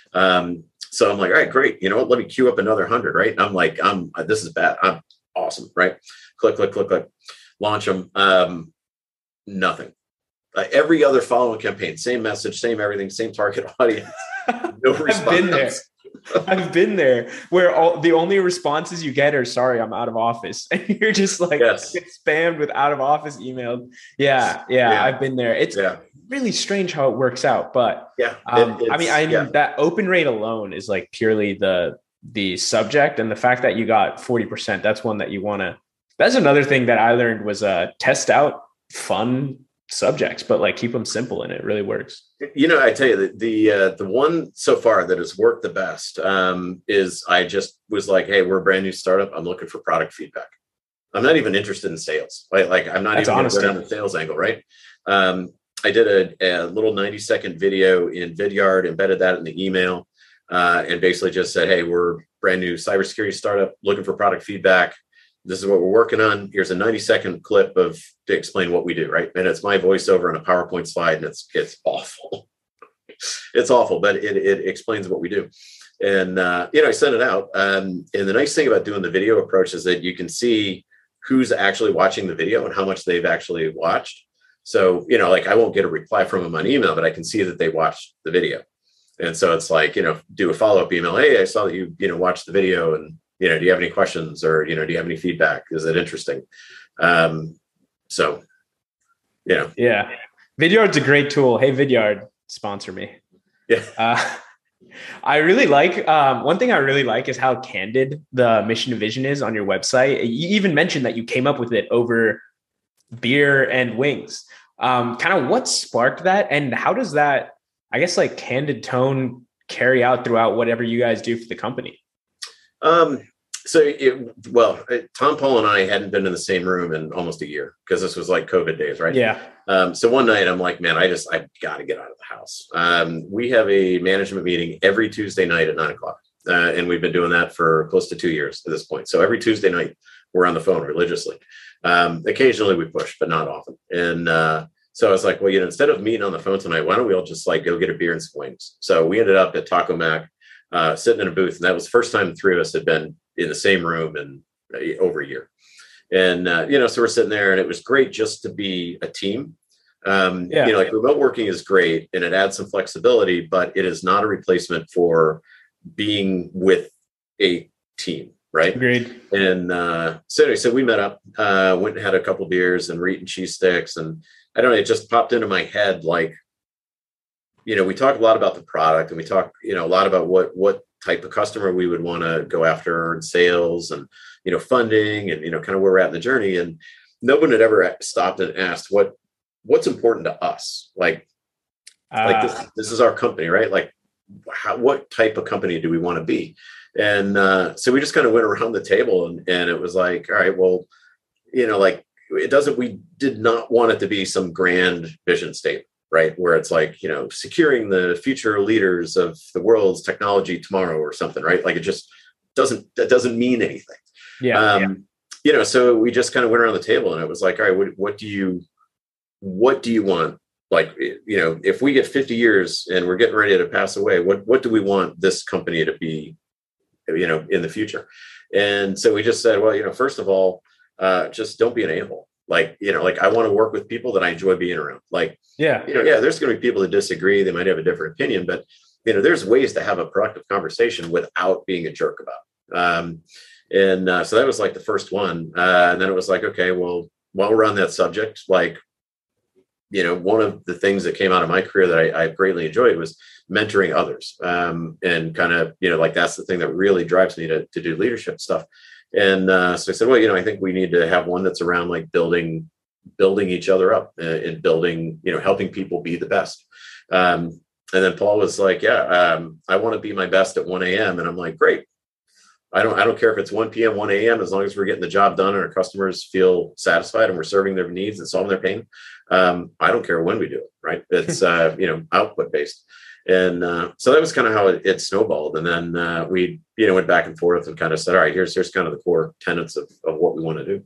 Um, so I'm like, all right, great. You know what? Let me queue up another hundred. Right. And I'm like, I'm, this is bad. I'm awesome. Right. Click, click, click, click, launch them. Um, nothing. Uh, every other following campaign, same message, same everything, same target audience. No response. I've been there. I've been there where all the only responses you get are sorry, I'm out of office. And you're just like yes. get spammed with out of office emails. Yeah, yeah. Yeah. I've been there. It's yeah. really strange how it works out. But yeah, um, it, I mean, I yeah. that open rate alone is like purely the the subject, and the fact that you got forty percent, that's one that you want to, that's another thing that I learned was uh test out fun subjects, but like keep them simple, and it really works. You know, I tell you that the uh, the one so far that has worked the best um, is I just was like, hey, we're a brand new startup. I'm looking for product feedback. I'm not even interested in sales. Like, like I'm not That's even going to go down the sales angle, right? Um, I did a, a little ninety second video in Vidyard, embedded that in the email, uh, and basically just said, hey, we're a brand new cybersecurity startup looking for product feedback. This is what we're working on. Here's a ninety second clip of to explain what we do, right? And it's my voiceover on a PowerPoint slide, and it's it's awful. It's awful, but it it explains what we do. And uh, you know, I sent it out. Um, and the nice thing about doing the video approach is that you can see who's actually watching the video and how much they've actually watched. So, you know, like I won't get a reply from them on email, but I can see that they watched the video. And so it's like, you know, do a follow-up email. Hey, I saw that you, you know, watched the video, and you know, do you have any questions, or, you know, do you have any feedback? Is it interesting? Um, so, you know. Yeah. Vidyard's a great tool. Hey, Vidyard, sponsor me. Yeah. Uh, I really like, um, one thing I really like is how candid the mission and vision is on your website. You even mentioned that you came up with it over beer and wings. Um, kind of what sparked that, and how does that, I guess, like candid tone carry out throughout whatever you guys do for the company? Um, so it, well, Tom, Paul and I hadn't been in the same room in almost a year, because this was like COVID days, right? Yeah. Um, so one night I'm like, man, I just, I've got to get out of the house. Um, we have a management meeting every Tuesday night at nine o'clock. Uh, and we've been doing that for close to two years at this point. So every Tuesday night we're on the phone religiously. Um, occasionally we push, but not often. And uh, so I was like, well, you know, instead of meeting on the phone tonight, why don't we all just like go get a beer and some wings? So we ended up at Taco Mac, uh, sitting in a booth, and that was the first time the three of us had been in the same room in uh, over a year. And uh, you know, so we're sitting there, and it was great just to be a team. Um, Yeah. You know, like remote working is great, and it adds some flexibility, but it is not a replacement for being with a team, right? Agreed. And uh, so anyway, so we met up, uh, went and had a couple beers, and we're eating cheese sticks, and I don't know, it just popped into my head, like, you know, we talk a lot about the product, and we talk, you know, a lot about what what type of customer we would want to go after, and sales, and you know, funding, and you know, kind of where we're at in the journey. And no one had ever stopped and asked what what's important to us, like, Uh, like this, this is our company, right? Like, how, what type of company do we want to be? And uh, so we just kind of went around the table, and and it was like, all right, well, you know, like it doesn't. We did not want it to be some grand vision statement, right? Where it's like, you know, securing the future leaders of the world's technology tomorrow or something, right? Like it just doesn't. That doesn't mean anything. yeah, Um, yeah. You know, so we just kind of went around the table, and it was like, all right, what, what do you, what do you want? Like, you know, if we get fifty years and we're getting ready to pass away, what, what do we want this company to be, you know, in the future? And so we just said, well, you know, first of all, uh, just don't be an a-hole. Like, you know, like I want to work with people that I enjoy being around. Like, Yeah. you know, yeah, there's going to be people that disagree. They might have a different opinion, but, you know, there's ways to have a productive conversation without being a jerk about it. Um, and uh, so that was like the first one. Uh, and then it was like, okay, well, while we're on that subject, like, you know, one of the things that came out of my career that I, I greatly enjoyed was mentoring others. Um, and kind of, you know, like that's the thing that really drives me to, to do leadership stuff. And uh, so I said, well, you know, I think we need to have one that's around like building, building each other up uh, and building, you know, helping people be the best. Um, and then Paul was like, yeah, um, I want to be my best at one a.m. And I'm like, great. I don't, I don't care if it's one p.m., one a.m., as long as we're getting the job done and our customers feel satisfied and we're serving their needs and solving their pain. Um, I don't care when we do it. Right. It's, uh, you know, output based. And uh, so that was kind of how it, it snowballed. And then uh, we, you know, went back and forth and kind of said, all right, here's, here's kind of the core tenets of, of what we want to do.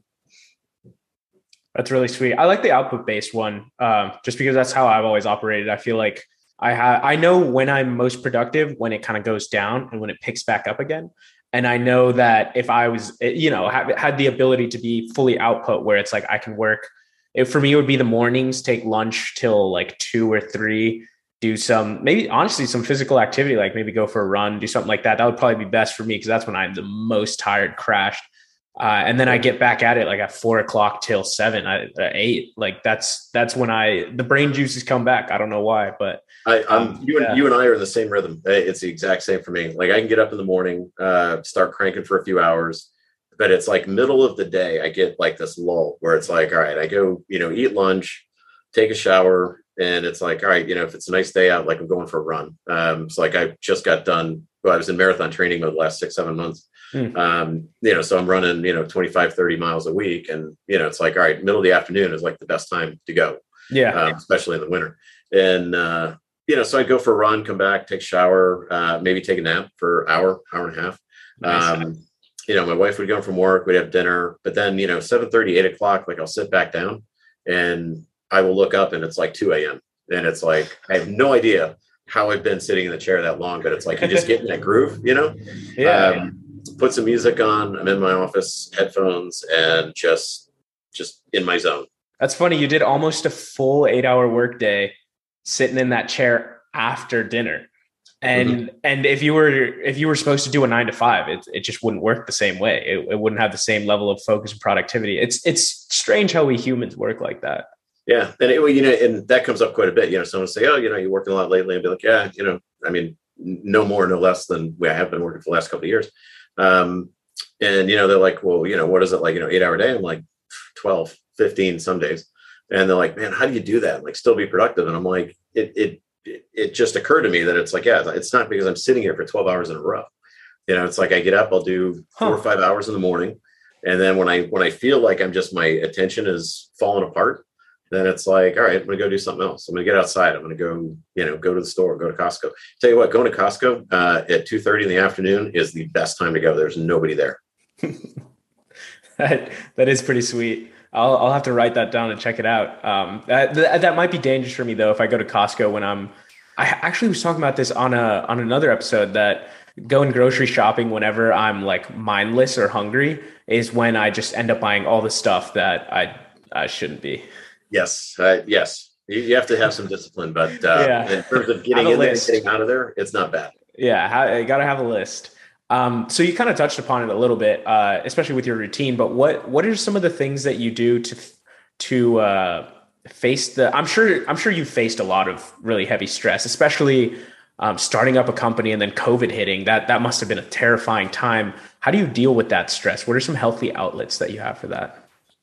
That's really sweet. I like the output based one, um, just because that's how I've always operated. I feel like I have, I know when I'm most productive, when it kind of goes down and when it picks back up again. And I know that if I was, you know, have, had the ability to be fully output where it's like, I can work, if for me, it would be the mornings, take lunch till like two or three, do some, maybe honestly, some physical activity, like maybe go for a run, do something like that. That would probably be best for me because that's when I'm the most tired, crashed. Uh, and then I get back at it like at four o'clock till seven, I, uh, eight. Like that's that's when I the brain juices come back. I don't know why, but I, I'm um, you yeah. and you and I are in the same rhythm. It's the exact same for me. Like I can get up in the morning, uh, start cranking for a few hours, but it's like middle of the day. I get like this lull where it's like, all right, I go, you know, eat lunch, take a shower, and it's like, all right, you know, if it's a nice day out, like I'm going for a run. Um, it's like I just got done. Well, I was in marathon training mode the last six, seven months. Mm. Um, you know, so I'm running, you know, twenty-five, thirty miles a week. And, you know, it's like, all right, middle of the afternoon is like the best time to go. Yeah. Um, especially in the winter. And, uh, you know, so I'd go for a run, come back, take a shower, uh, maybe take a nap for an hour, hour and a half. Nice. Um, you know, my wife would go from work, we'd have dinner, but then, you know, seven thirty, eight o'clock, like I'll sit back down and I will look up and it's like two a.m. And it's like, I have no idea how I've been sitting in the chair that long, but it's like, you just get in that groove, you know? Yeah. Um, put some music on. I'm in my office, headphones, and just, just in my zone. That's funny. You did almost a full eight hour workday sitting in that chair after dinner. And, mm-hmm. and if you were, if you were supposed to do a nine to five, it, it just wouldn't work the same way. It, it wouldn't have the same level of focus and productivity. It's, it's strange how we humans work like that. Yeah. And it, you know, and that comes up quite a bit. You know, someone say, oh, you know, you're working a lot lately, and be like, yeah, you know, I mean, no more, no less than I have been working for the last couple of years. Um, and, you know, they're like, well, you know, what is it like, you know, eight hour day? I'm like twelve, fifteen some days. And they're like, man, how do you do that? And like still be productive. And I'm like, it, it, it, it just occurred to me that it's like, yeah, it's not because I'm sitting here for twelve hours in a row. You know, it's like, I get up, I'll do four huh. or five hours in the morning. And then when I, when I feel like I'm just, my attention is falling apart, then it's like, all right, I'm going to go do something else. I'm going to get outside. I'm going to go, you know, go to the store, go to Costco. Tell you what, going to Costco uh, at two thirty in the afternoon is the best time to go. There's nobody there. That that is pretty sweet. I'll I'll have to write that down and check it out. Um, that that, that might be dangerous for me though if I go to Costco when I'm. I actually was talking about this on a on another episode that going grocery shopping whenever I'm like mindless or hungry is when I just end up buying all the stuff that I I shouldn't be. Yes, uh, yes. You, you have to have some discipline, but uh, Yeah, in terms of have getting a in there and list. getting out of there, it's not bad. Yeah, ha- you got to have a list. Um, so you kind of touched upon it a little bit, uh, especially with your routine. But what what are some of the things that you do to to uh, face the? I'm sure I'm sure you faced a lot of really heavy stress, especially um, starting up a company and then COVID hitting. That that must have been a terrifying time. How do you deal with that stress? What are some healthy outlets that you have for that?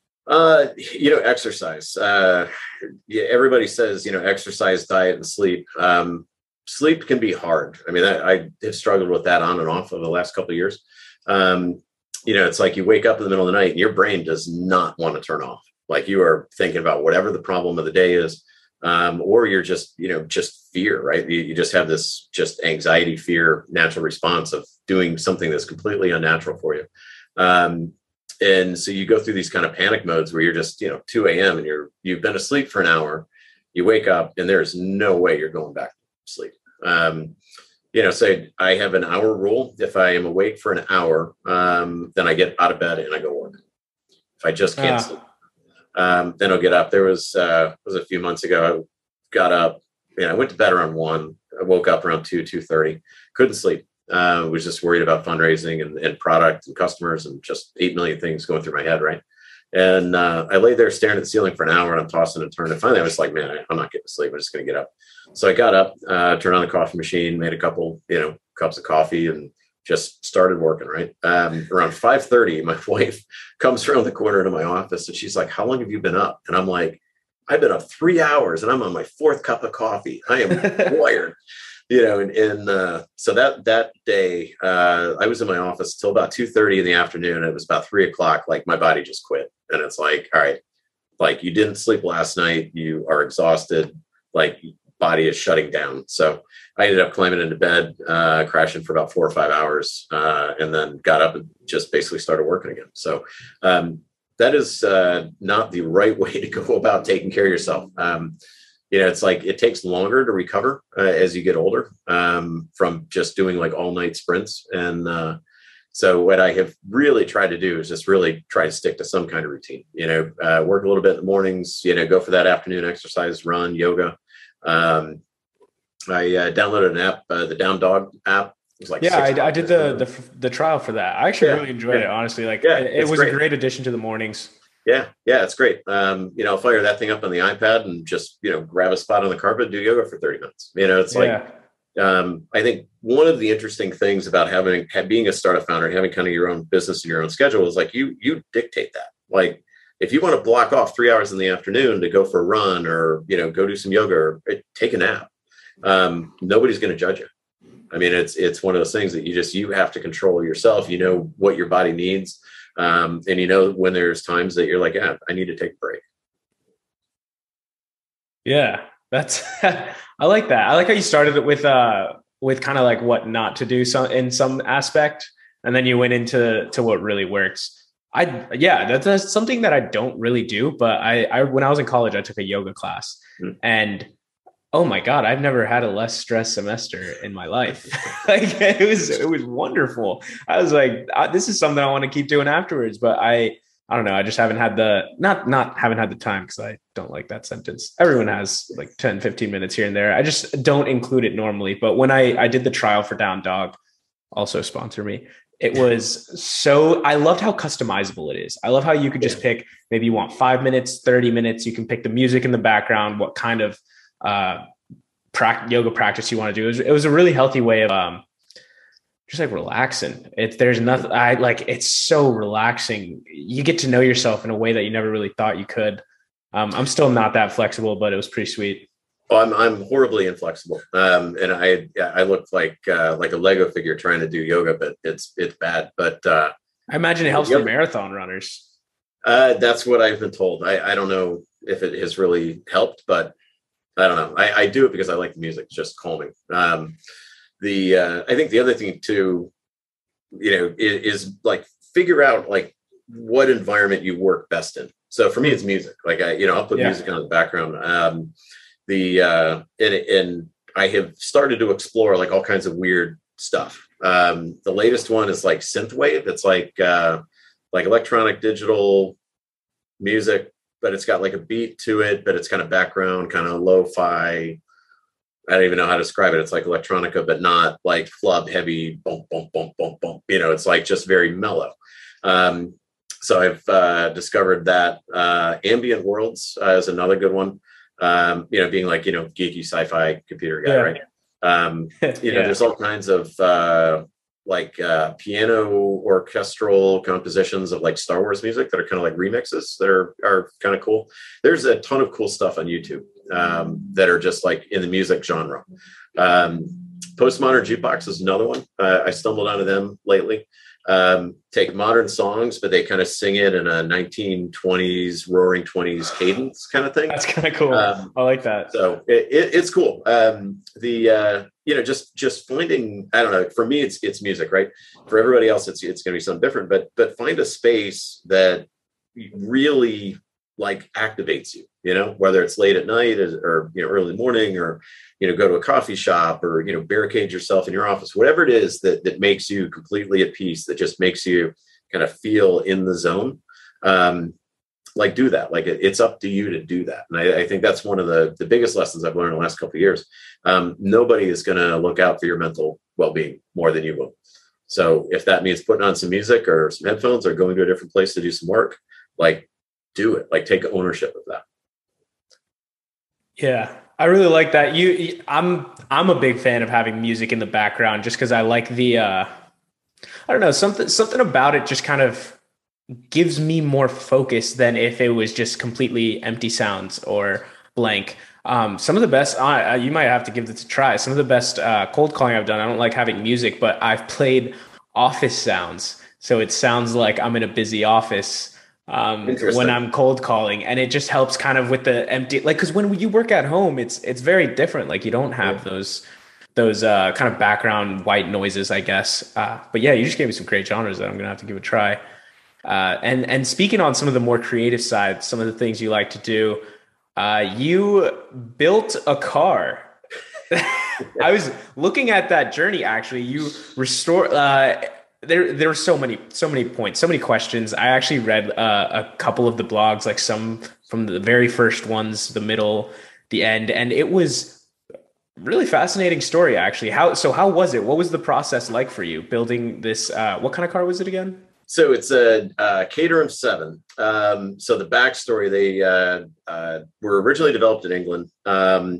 Uh, you know, exercise. Uh, yeah, everybody says, you know, exercise, diet, and sleep. Um, sleep can be hard. I mean, I, I have struggled with that on and off over the last couple of years. Um, you know, it's like you wake up in the middle of the night and your brain does not want to turn off. Like you are thinking about whatever the problem of the day is, um, or you're just, you know, just fear, right? You, you just have this just anxiety, fear, natural response of doing something that's completely unnatural for you. Um, and so you go through these kind of panic modes where you're just, you know, two a.m. and you're, you've been asleep for an hour, you wake up and there's no way you're going back to sleep. Um, you know, say I have an hour rule. If I am awake for an hour, um, then I get out of bed and I go work. If I just can't Ah, sleep, um, then I'll get up. There was, uh, it was a few months ago. I got up, you know, I went to bed around one. I woke up around two, two thirty, couldn't sleep. Uh, was just worried about fundraising and, and product and customers and just eight million things going through my head. Right. And uh, I lay there staring at the ceiling for an hour and I'm tossing and turning. And finally, I was like, man, I, I'm not getting to sleep. I'm just going to get up. So I got up, uh, turned on the coffee machine, made a couple, you know, cups of coffee and just started working. Right. Um, around five thirty, my wife comes around the corner to my office and she's like, how long have you been up? And I'm like, I've been up three hours and I'm on my fourth cup of coffee. I am wired. You know, and, and uh, so that that day, uh, I was in my office till about two thirty in the afternoon. It was about three o'clock. Like my body just quit, and it's like, all right, like you didn't sleep last night. You are exhausted. Like body is shutting down. So I ended up climbing into bed, uh, crashing for about four or five hours, uh, and then got up and just basically started working again. So um, that is uh, not the right way to go about taking care of yourself. Um, You know, it's like it takes longer to recover uh, as you get older um, from just doing like all night sprints. And uh, so what I have really tried to do is just really try to stick to some kind of routine, you know, uh, work a little bit in the mornings, you know, go for that afternoon exercise, run, yoga. Um, I uh, downloaded an app, uh, the Down Dog app. It was like yeah, six I, I did dollars. the, the the trial for that. I actually Yeah, really enjoyed yeah, it, honestly. Like yeah, it, it it's was a great. great addition to the mornings. Yeah, yeah, it's great. Um, you know, fire that thing up on the iPad and just, you know, grab a spot on the carpet, do yoga for thirty minutes. You know, it's like, Yeah. um, I think one of the interesting things about having, being a startup founder, having kind of your own business and your own schedule is like you, you dictate that. Like if you want to block off three hours in the afternoon to go for a run or, you know, go do some yoga or take a nap, um, nobody's going to judge you. I mean, it's, it's one of those things that you just, you have to control yourself. You know what your body needs. Um, and you know, when there's times that you're like, yeah, I need to take a break. Yeah, that's I like that. I like how you started it with uh with kind of like what not to do some in some aspect, and then you went into to what really works. I yeah, that's, that's something that I don't really do, but I I when I was in college, I took a yoga class, Mm. and oh my God, I've never had a less stressed semester in my life. Like it was, it was wonderful. I was like, I, this is something I want to keep doing afterwards, but I, I don't know. I just haven't had the, not, not haven't had the time because I don't like that sentence. Everyone has like ten, fifteen minutes here and there. I just don't include it normally. But when I, I did the trial for Down Dog, also sponsor me. It was so, I loved how customizable it is. I love how you could just pick, maybe you want five minutes, thirty minutes. You can pick the music in the background, what kind of, uh pra- yoga practice you want to do. It was, it was a really healthy way of um just like relaxing. It there's nothing I like, it's so relaxing. You get to know yourself in a way that you never really thought you could. um I'm still not that flexible, but it was pretty sweet. Oh, I'm I'm horribly inflexible, um, and I yeah, I look like uh, like a Lego figure trying to do yoga, but it's it's bad. But uh, I imagine it helps yep. for marathon runners. uh, that's what I've been told. I, I don't know if it has really helped, but I don't know. I, I do it because I like the music; it's just calming. Um, the uh, I think the other thing too, you know, is, is like figure out like what environment you work best in. So for me, it's music. Like I, you know, I'll put Yeah. music on the background. Um, the uh, and, and I have started to explore like all kinds of weird stuff. Um, the latest one is like synthwave. It's like uh, like electronic digital music, but it's got like a beat to it, but it's kind of background, kind of lo-fi. I don't even know how to describe it. It's like electronica, but not like club heavy, boom, boom, boom, boom, boom. You know, it's like just very mellow. Um, so I've uh, discovered that uh, Ambient Worlds uh, is another good one. Um, you know, being like, you know, geeky sci-fi computer guy, Yeah. right? Um, you know, Yeah. there's all kinds of uh, like uh, piano orchestral compositions of like Star Wars music that are kind of like remixes that are, are kind of cool. There's a ton of cool stuff on YouTube um, that are just like in the music genre. Um, Postmodern Jukebox is another one. Uh, I stumbled onto them lately. Um, take modern songs, but they kind of sing it in a nineteen twenties roaring twenties cadence kind of thing. That's kind of cool. Um, I like that. So it, it, it's cool. Um, the uh, you know, just just finding, I don't know. For me, it's it's music, right? For everybody else, it's it's going to be something different. But but find a space that really like activates you. You know, whether it's late at night or, or you know early morning, or you know go to a coffee shop, or you know barricade yourself in your office. Whatever it is that that makes you completely at peace, that just makes you kind of feel in the zone. Um, like do that. Like it, it's up to you to do that. And I, I think that's one of the, the biggest lessons I've learned in the last couple of years. Um, nobody is going to look out for your mental well-being more than you will. So if that means putting on some music or some headphones or going to a different place to do some work, like do it, like take ownership of that. Yeah, I really like that. You, you- I'm, I'm a big fan of having music in the background just because I like the, uh, I don't know, something, something about it just kind of gives me more focus than if it was just completely empty sounds or blank. Um, some of the best, uh, you might have to give this a try. Some of the best uh, cold calling I've done, I don't like having music, but I've played office sounds. So it sounds like I'm in a busy office um, when I'm cold calling, and it just helps kind of with the empty, like, cause when you work at home, it's, it's very different. Like you don't have Yeah. those, those uh, kind of background white noises, I guess. Uh, but yeah, you just gave me some great genres that I'm going to have to give a try. Uh, and and speaking on some of the more creative side, some of the things you like to do, uh, you built a car. I was looking at that journey. Actually, you restore. Uh, there there were so many so many points, so many questions. I actually read uh, a couple of the blogs, like some from the very first ones, the middle, the end, and it was really fascinating story. Actually, how so? How was it? What was the process like for you building this? Uh, what kind of car was it again? So it's a, uh Caterham seven. Um, so the backstory, they uh, uh, were originally developed in England, um,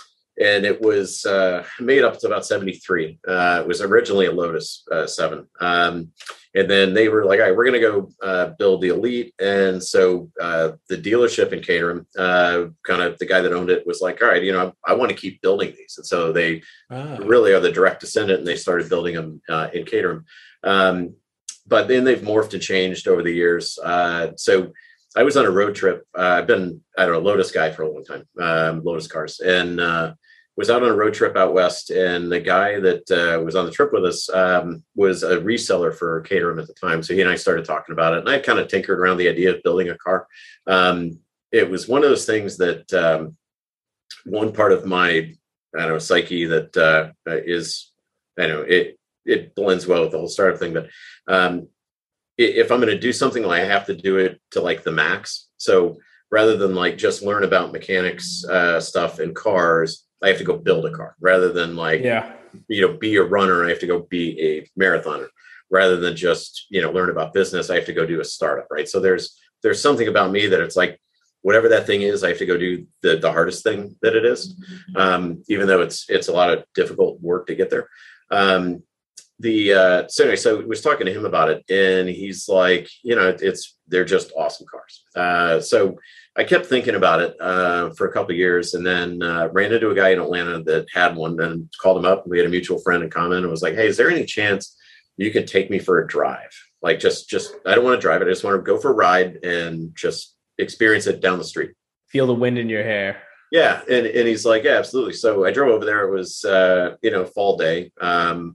and it was uh, made up to about seventy-three. Uh, it was originally a Lotus uh, seven. Um, and then they were like, all right, we're going to go uh, build the Elite. And so uh, the dealership in Caterham, uh, kind of the guy that owned it was like, all right, you know, I, I want to keep building these. And so they Ah. really are the direct descendant, and they started building them uh, in Caterham. Um, but then they've morphed and changed over the years. Uh, so I was on a road trip. Uh, I've been, I don't know, Lotus guy for a long time, um, Lotus cars, and uh, was out on a road trip out west. And the guy that uh, was on the trip with us um, was a reseller for Caterham at the time. So he and I started talking about it, and I kind of tinkered around the idea of building a car. Um, it was one of those things that um, one part of my, I don't know, psyche that uh, is, I don't know, it, it blends well with the whole startup thing, but um, if I'm going to do something, I have to do it to like the max. So rather than like just learn about mechanics uh, stuff in cars, I have to go build a car rather than like, Yeah. you know, be a runner. I have to go be a marathoner rather than just, you know, learn about business. I have to go do a startup. Right. So there's, there's something about me that it's like, whatever that thing is, I have to go do the, the hardest thing that it is. Um, even though it's, it's a lot of difficult work to get there. Um, The uh, so anyway, so I was talking to him about it, and he's like, you know, it's they're just awesome cars. Uh, so I kept thinking about it uh, for a couple of years, and then uh, ran into a guy in Atlanta that had one. Then called him up. We had a mutual friend in common, and was like, "Hey, is there any chance you could take me for a drive? Like, just just I don't want to drive it. I just want to go for a ride and just experience it down the street. Feel the wind in your hair." Yeah, and and he's like, "Yeah, absolutely." So I drove over there. It was uh, you know fall day. Um,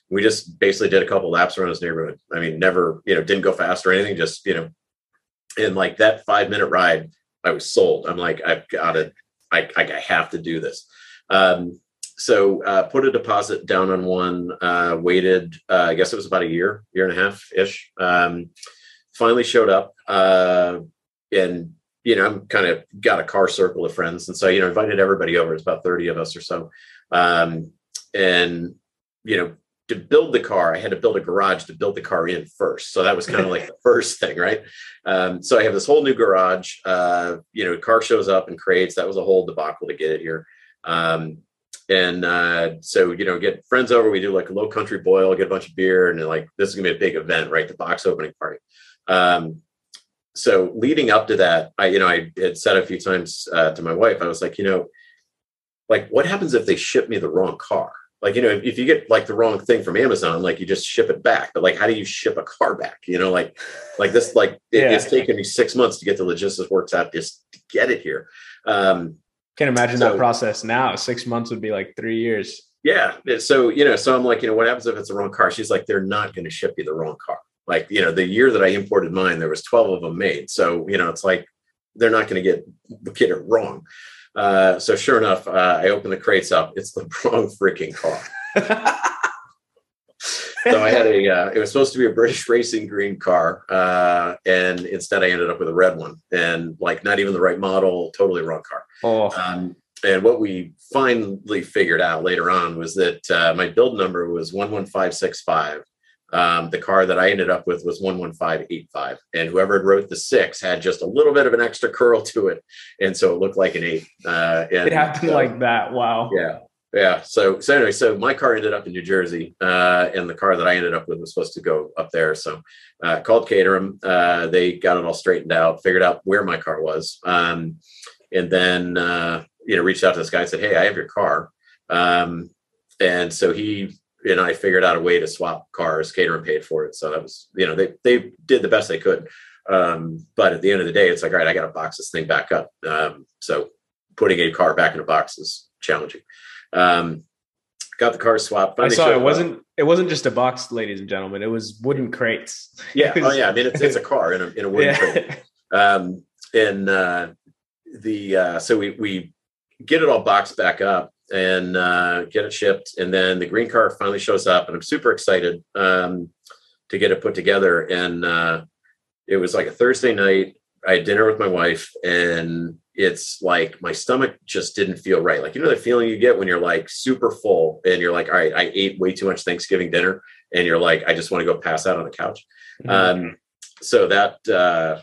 We just basically did a couple laps around his neighborhood. I mean, never, you know, didn't go fast or anything. Just, you know, and like that five minute ride, I was sold. I'm like, I've got to, I, I have to do this. Um, so uh, put a deposit down on one, uh, waited, uh, I guess it was about a year, year and a half ish. Um, finally showed up uh, and, you know, I'm kind of got a car circle of friends. And so, you know, invited everybody over. It's about thirty of us or so. Um, and, you know, to build the car, I had to build a garage to build the car in first. So that was kind of like the first thing, right? Um, so I have this whole new garage, uh, you know, car shows up in crates. That was a whole debacle to get it here. Um, and uh, so, you know, get friends over, we do like a low country boil, get a bunch of beer, and like, this is gonna be a big event, right? The box opening party. Um, so leading up to that, I, you know, I had said a few times uh, to my wife, I was like, you know, like what happens if they ship me the wrong car? Like, you know, if, if you get like the wrong thing from Amazon, like you just ship it back. But like, how do you ship a car back? You know, like, like this, like it, Yeah. it's taken me six months to get the logistics works out just to get it here. Um, Can't imagine so, that process now. Six months would be like three years. Yeah. So, you know, so I'm like, you know, what happens if it's the wrong car? She's like, they're not going to ship you the wrong car. Like, you know, the year that I imported mine, there was twelve of them made. So, you know, it's like, they're not going to get, get it wrong. Uh, so sure enough, uh, I open the crates up. It's the wrong freaking car. So I had a, uh, it was supposed to be a British racing green car. Uh, and instead I ended up with a red one, and like, not even the right model, totally wrong car. Oh, Um, and what we finally figured out later on was that, uh, my build number was one one five six five. Um, the car that I ended up with was one one five eight five, and whoever had wrote the six had just a little bit of an extra curl to it. And so it looked like an eight. Uh, and, it happened uh, like that. Wow. Yeah. Yeah. So, so anyway, so my car ended up in New Jersey, uh, and the car that I ended up with was supposed to go up there. So, uh, called Caterham, uh, they got it all straightened out, figured out where my car was. Um, and then, uh, you know, reached out to this guy and said, hey, I have your car. Um, and so he and I figured out a way to swap cars. Caterham paid for it. So that was, you know, they, they did the best they could. Um, but at the end of the day, it's like, all right, I got to box this thing back up. Um, so putting a car back in a box is challenging. Um, got the car swapped. I saw it wasn't, up. it wasn't just a box, ladies and gentlemen. It was wooden crates. Yeah. Was, oh yeah. I mean, it's, it's a car in a, in a wooden yeah. crate. Um, and, uh, the, uh, so we, we get it all boxed back up and, uh, get it shipped. And then the green car finally shows up, and I'm super excited, um, to get it put together. And, uh, it was like a Thursday night. I had dinner with my wife, and it's like my stomach just didn't feel right. Like, you know, the feeling you get when you're like super full and you're like, all right, I ate way too much Thanksgiving dinner. And you're like, I just want to go pass out on the couch. Mm-hmm. Um, so that uh,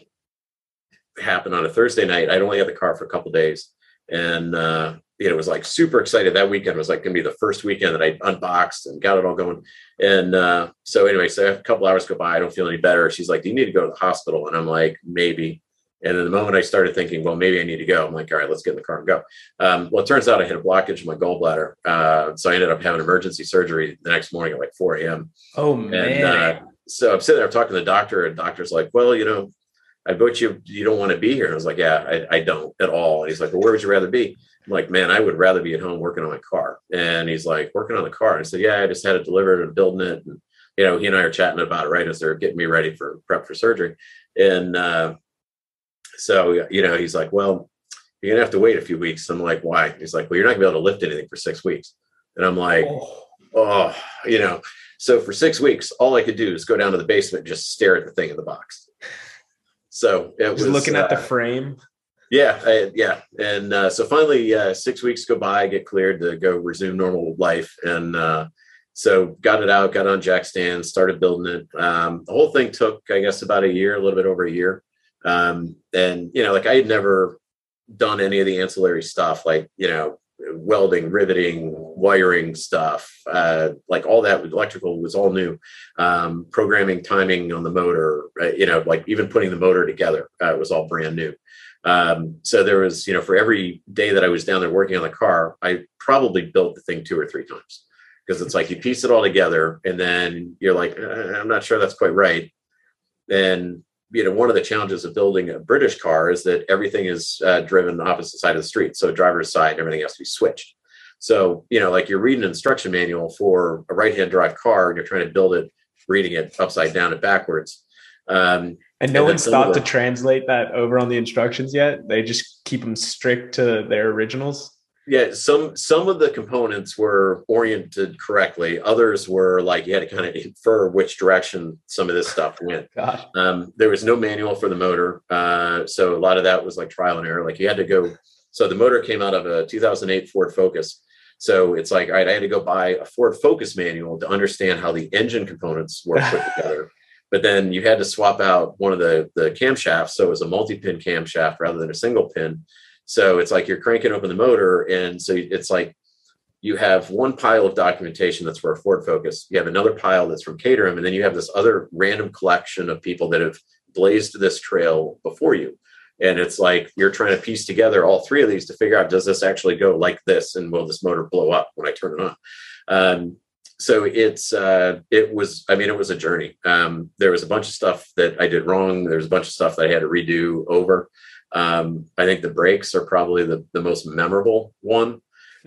happened on a Thursday night. I'd only had the car for a couple of days. And, uh, you know, it was like super excited. That weekend was like going to be the first weekend that I unboxed and got it all going. And uh, so anyway, so a couple hours go by, I don't feel any better. She's like, do you need to go to the hospital? And I'm like, maybe. And then the moment I started thinking, well, maybe I need to go, I'm like, all right, let's get in the car and go. Um, well, it turns out I had a blockage in my gallbladder. Uh, so I ended up having emergency surgery the next morning at like four a.m. Oh, man. And uh, so I'm sitting there talking to the doctor, and the doctor's like, well, you know, I bet you you don't want to be here. And I was like, yeah, I, I don't at all. And he's like, well, where would you rather be? I'm like, man, I would rather be at home working on my car. And he's like, working on the car. And I said, yeah, I just had it delivered and building it. And, you know, he and I are chatting about it right as they're getting me ready for prep for surgery. And uh, so, you know, he's like, well, you're going to have to wait a few weeks. I'm like, why? He's like, well, you're not gonna be able to lift anything for six weeks. And I'm like, oh, oh you know, so for six weeks, all I could do is go down to the basement and just stare at the thing in the box. So it Just was looking uh, at the frame. Yeah. I, yeah. And uh, so finally uh, six weeks go by, I get cleared to go resume normal life. And uh, so got it out, got on jack stands, started building it. Um, the whole thing took, I guess, about a year, a little bit over a year. Um, and, you know, like I had never done any of the ancillary stuff, like, you know, welding, riveting, wiring stuff, uh, like all that with electrical was all new. Um, programming, timing on the motor, right? You know, like even putting the motor together, uh, was all brand new. Um, so there was, you know, for every day that I was down there working on the car, I probably built the thing two or three times, because it's like you piece it all together and then you're like, uh, I'm not sure that's quite right. And, you know, one of the challenges of building a British car is that everything is uh, driven opposite side of the street. So driver's side, everything has to be switched. So, you know, like you're reading an instruction manual for a right-hand drive car and you're trying to build it, reading it upside down and backwards. Um, and no and one's some thought of to the- translate that over on the instructions yet. They just keep them strict to their originals. Yeah, some some of the components were oriented correctly. Others were like you had to kind of infer which direction some of this stuff went. Gosh. Um, there was no manual for the motor, uh, so a lot of that was like trial and error. Like you had to go. So the motor came out of a two thousand eight Ford Focus. So it's like, all right, I had to go buy a Ford Focus manual to understand how the engine components were put together. But then you had to swap out one of the the camshafts, so it was a multi-pin camshaft rather than a single pin. So it's like you're cranking open the motor, and so it's like you have one pile of documentation that's for a Ford Focus. You have another pile that's from Caterham, and then you have this other random collection of people that have blazed this trail before you. And it's like you're trying to piece together all three of these to figure out, does this actually go like this, and will this motor blow up when I turn it on? Um, so it's uh, it was, I mean, it was a journey. Um, there was a bunch of stuff that I did wrong. There was a bunch of stuff that I had to redo over. Um, I think the brakes are probably the, the most memorable one.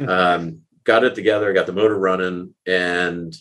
Um, got it together, got the motor running, and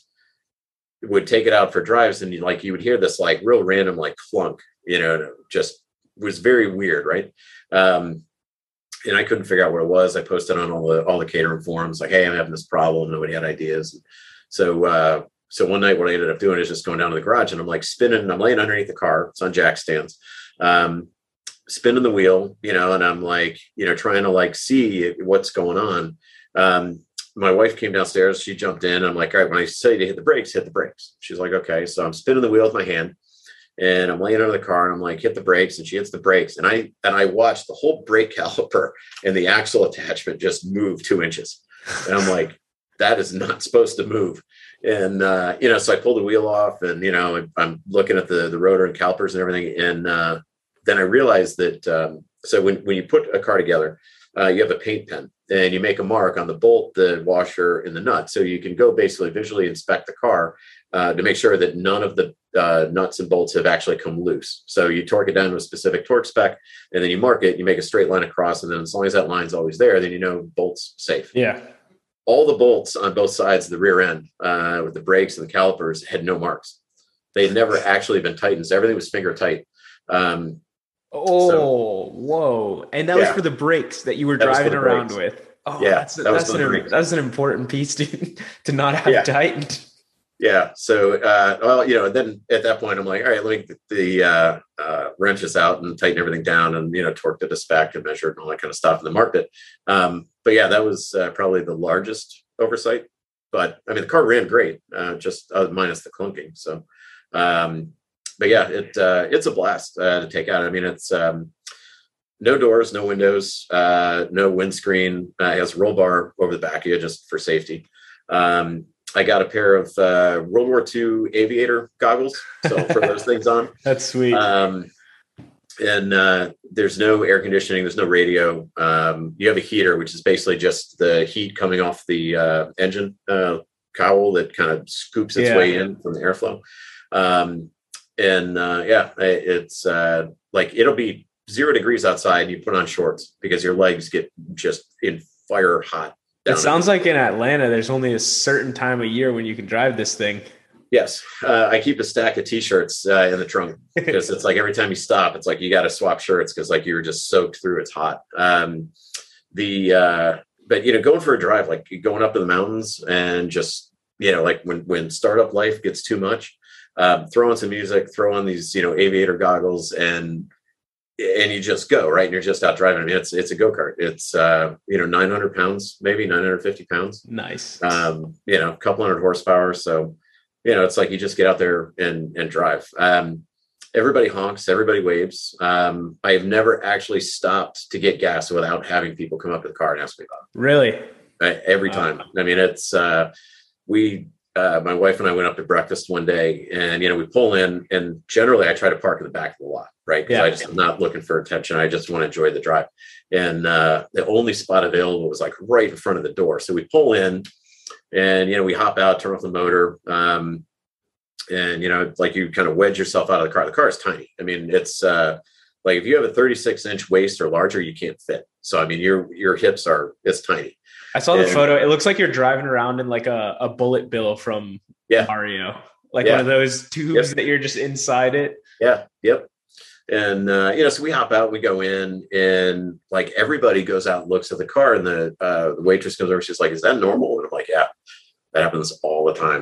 would take it out for drives. And you, like, you would hear this like real random, like clunk, you know, and it just was very weird. Right. Um, and I couldn't figure out what it was. I posted on all the, all the Caterham forums, like, hey, I'm having this problem. Nobody had ideas. So, uh, so one night what I ended up doing is just going down to the garage, and I'm like spinning, and I'm laying underneath the car. It's on jack stands. Um, spinning the wheel, you know, and I'm like, you know, trying to like see what's going on. Um, my wife came downstairs, she jumped in. I'm like, all right, when I say to hit the brakes, hit the brakes. She's like, okay. So I'm spinning the wheel with my hand, and I'm laying under the car, and I'm like, hit the brakes, and she hits the brakes. And I, and I watched the whole brake caliper and the axle attachment just move two inches. And I'm like, that is not supposed to move. And, uh, you know, so I pulled the wheel off, and, you know, I'm looking at the, the rotor and calipers and everything. And, uh, then I realized that, um, so when, when you put a car together, uh, you have a paint pen, and you make a mark on the bolt, the washer, and the nut. So you can go basically visually inspect the car uh, to make sure that none of the uh, nuts and bolts have actually come loose. So you torque it down to a specific torque spec, and then you mark it, you make a straight line across. And then as long as that line's always there, then you know bolt's safe. Yeah. All the bolts on both sides of the rear end uh, with the brakes and the calipers had no marks. They had never actually been tightened. So everything was finger tight. Um, Oh, So- whoa. And that was Yeah. for the brakes that you were That was for driving the around brakes. with. Oh, Yeah, that's, that was that's, for the an, brakes. that's an important piece to, to not have Yeah. tightened. Yeah. So, uh, well, you know, then at that point, I'm like, all right, let me get the uh, uh, wrenches out and tighten everything down, and, you know, torqued it to spec and measured and all that kind of stuff, and then marked it. Um, but yeah, that was uh, probably the largest oversight. But I mean, the car ran great, uh, just uh, minus the clunking. So, um, but yeah, it uh, it's a blast uh, to take out. I mean, it's um, no doors, no windows, uh, no windscreen. Uh, it has a roll bar over the back of you just for safety. Um, I got a pair of uh, World War Two aviator goggles, so for those things on. That's sweet. Um, and uh, there's no air conditioning. There's no radio. Um, you have a heater, which is basically just the heat coming off the uh, engine uh, cowl that kind of scoops its Yeah. way in from the airflow. Um, and uh, yeah, it's uh, like it'll be zero degrees outside, and you put on shorts because your legs get just in fire hot. It sounds like in Atlanta, there's only a certain time of year when you can drive this thing. Yes. Uh, I keep a stack of t-shirts uh, in the trunk because it's like every time you stop, it's like you got to swap shirts because like you were just soaked through. It's hot. Um, the uh, but, you know, going for a drive, like going up to the mountains and just, you know, like when, when startup life gets too much, uh, throw on some music, throw on these, you know, aviator goggles, and and you just go, right? And you're just out driving. I mean, it's, it's a go-kart. It's, uh, you know, nine hundred pounds, maybe nine hundred fifty pounds. Nice. Um, you know, a couple hundred horsepower. So, you know, it's like you just get out there and, and drive. Um, everybody honks, everybody waves. Um, I have never actually stopped to get gas without having people come up to the car and ask me about Really? it. Right? Every time. I mean, it's, uh, we, uh, my wife and I went up to breakfast one day, and, you know, we pull in, and generally I try to park in the back of the lot, right? Because Yeah. I just am not looking for attention. I just want to enjoy the drive. And uh, the only spot available was like right in front of the door. So we pull in, and, you know, we hop out, turn off the motor. Um, and, you know, like you kind of wedge yourself out of the car. The car is tiny. I mean, it's uh, like if you have a thirty-six inch waist or larger, you can't fit. So, I mean, your, your hips are, it's tiny. I saw the And, photo. It looks like you're driving around in like a, a bullet bill from yeah, Mario, like yeah. one of those tubes Yep. that you're just inside it. Yeah, yep. And uh, you know, so we hop out, we go in, and like everybody goes out and looks at the car, and the uh, the waitress comes over. She's like, "Is that normal?" And I'm like, "Yeah, that happens all the time."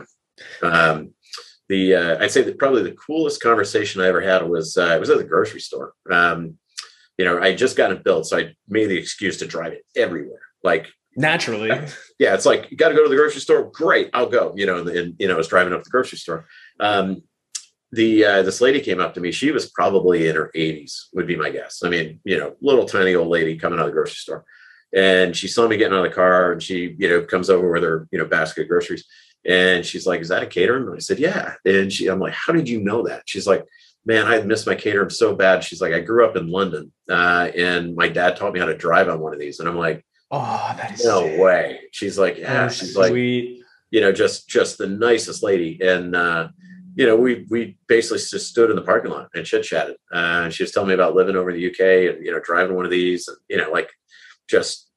Um, the uh, I'd say that probably the coolest conversation I ever had was uh, I was at the grocery store. Um, you know, I just got it built, so I made the excuse to drive it everywhere. Like Naturally. yeah, it's like you got to go to the grocery store. Great, I'll go. You know, and, and you know, I was driving up to the grocery store. Um, the uh, this lady came up to me. She was probably in her eighties, would be my guess. I mean, you know, little tiny old lady coming out of the grocery store, and she saw me getting out of the car, and she, you know, comes over with her, you know, basket of groceries, and she's like, "Is that a Caterham?" And I said, "Yeah." And she, I'm like, "How did you know that?" She's like, "Man, I miss my Caterham so bad." She's like, "I grew up in London, uh, and my dad taught me how to drive on one of these." And I'm like, Oh, that is "No sick. way." She's like, "Yeah." That is She's like, sweet. you know, just just the nicest lady. And uh, you know, we we basically just stood in the parking lot and chit chatted. Uh, she was telling me about living over in the U K and you know driving one of these, and you know, like just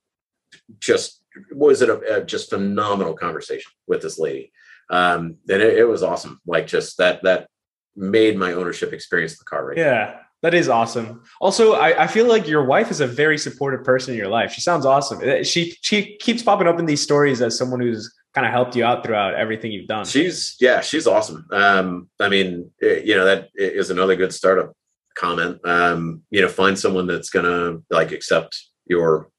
just was it a, a just phenomenal conversation with this lady. Um, and it, it was awesome. Like just that that made my ownership experience of the car right. Yeah, that is awesome. Also, I, I feel like your wife is a very supportive person in your life. She sounds awesome. She she keeps popping up in these stories as someone who's kind of helped you out throughout everything you've done. She's yeah, she's awesome. Um, I mean, it, you know, that is another good startup comment. Um, you know, find someone that's gonna like accept your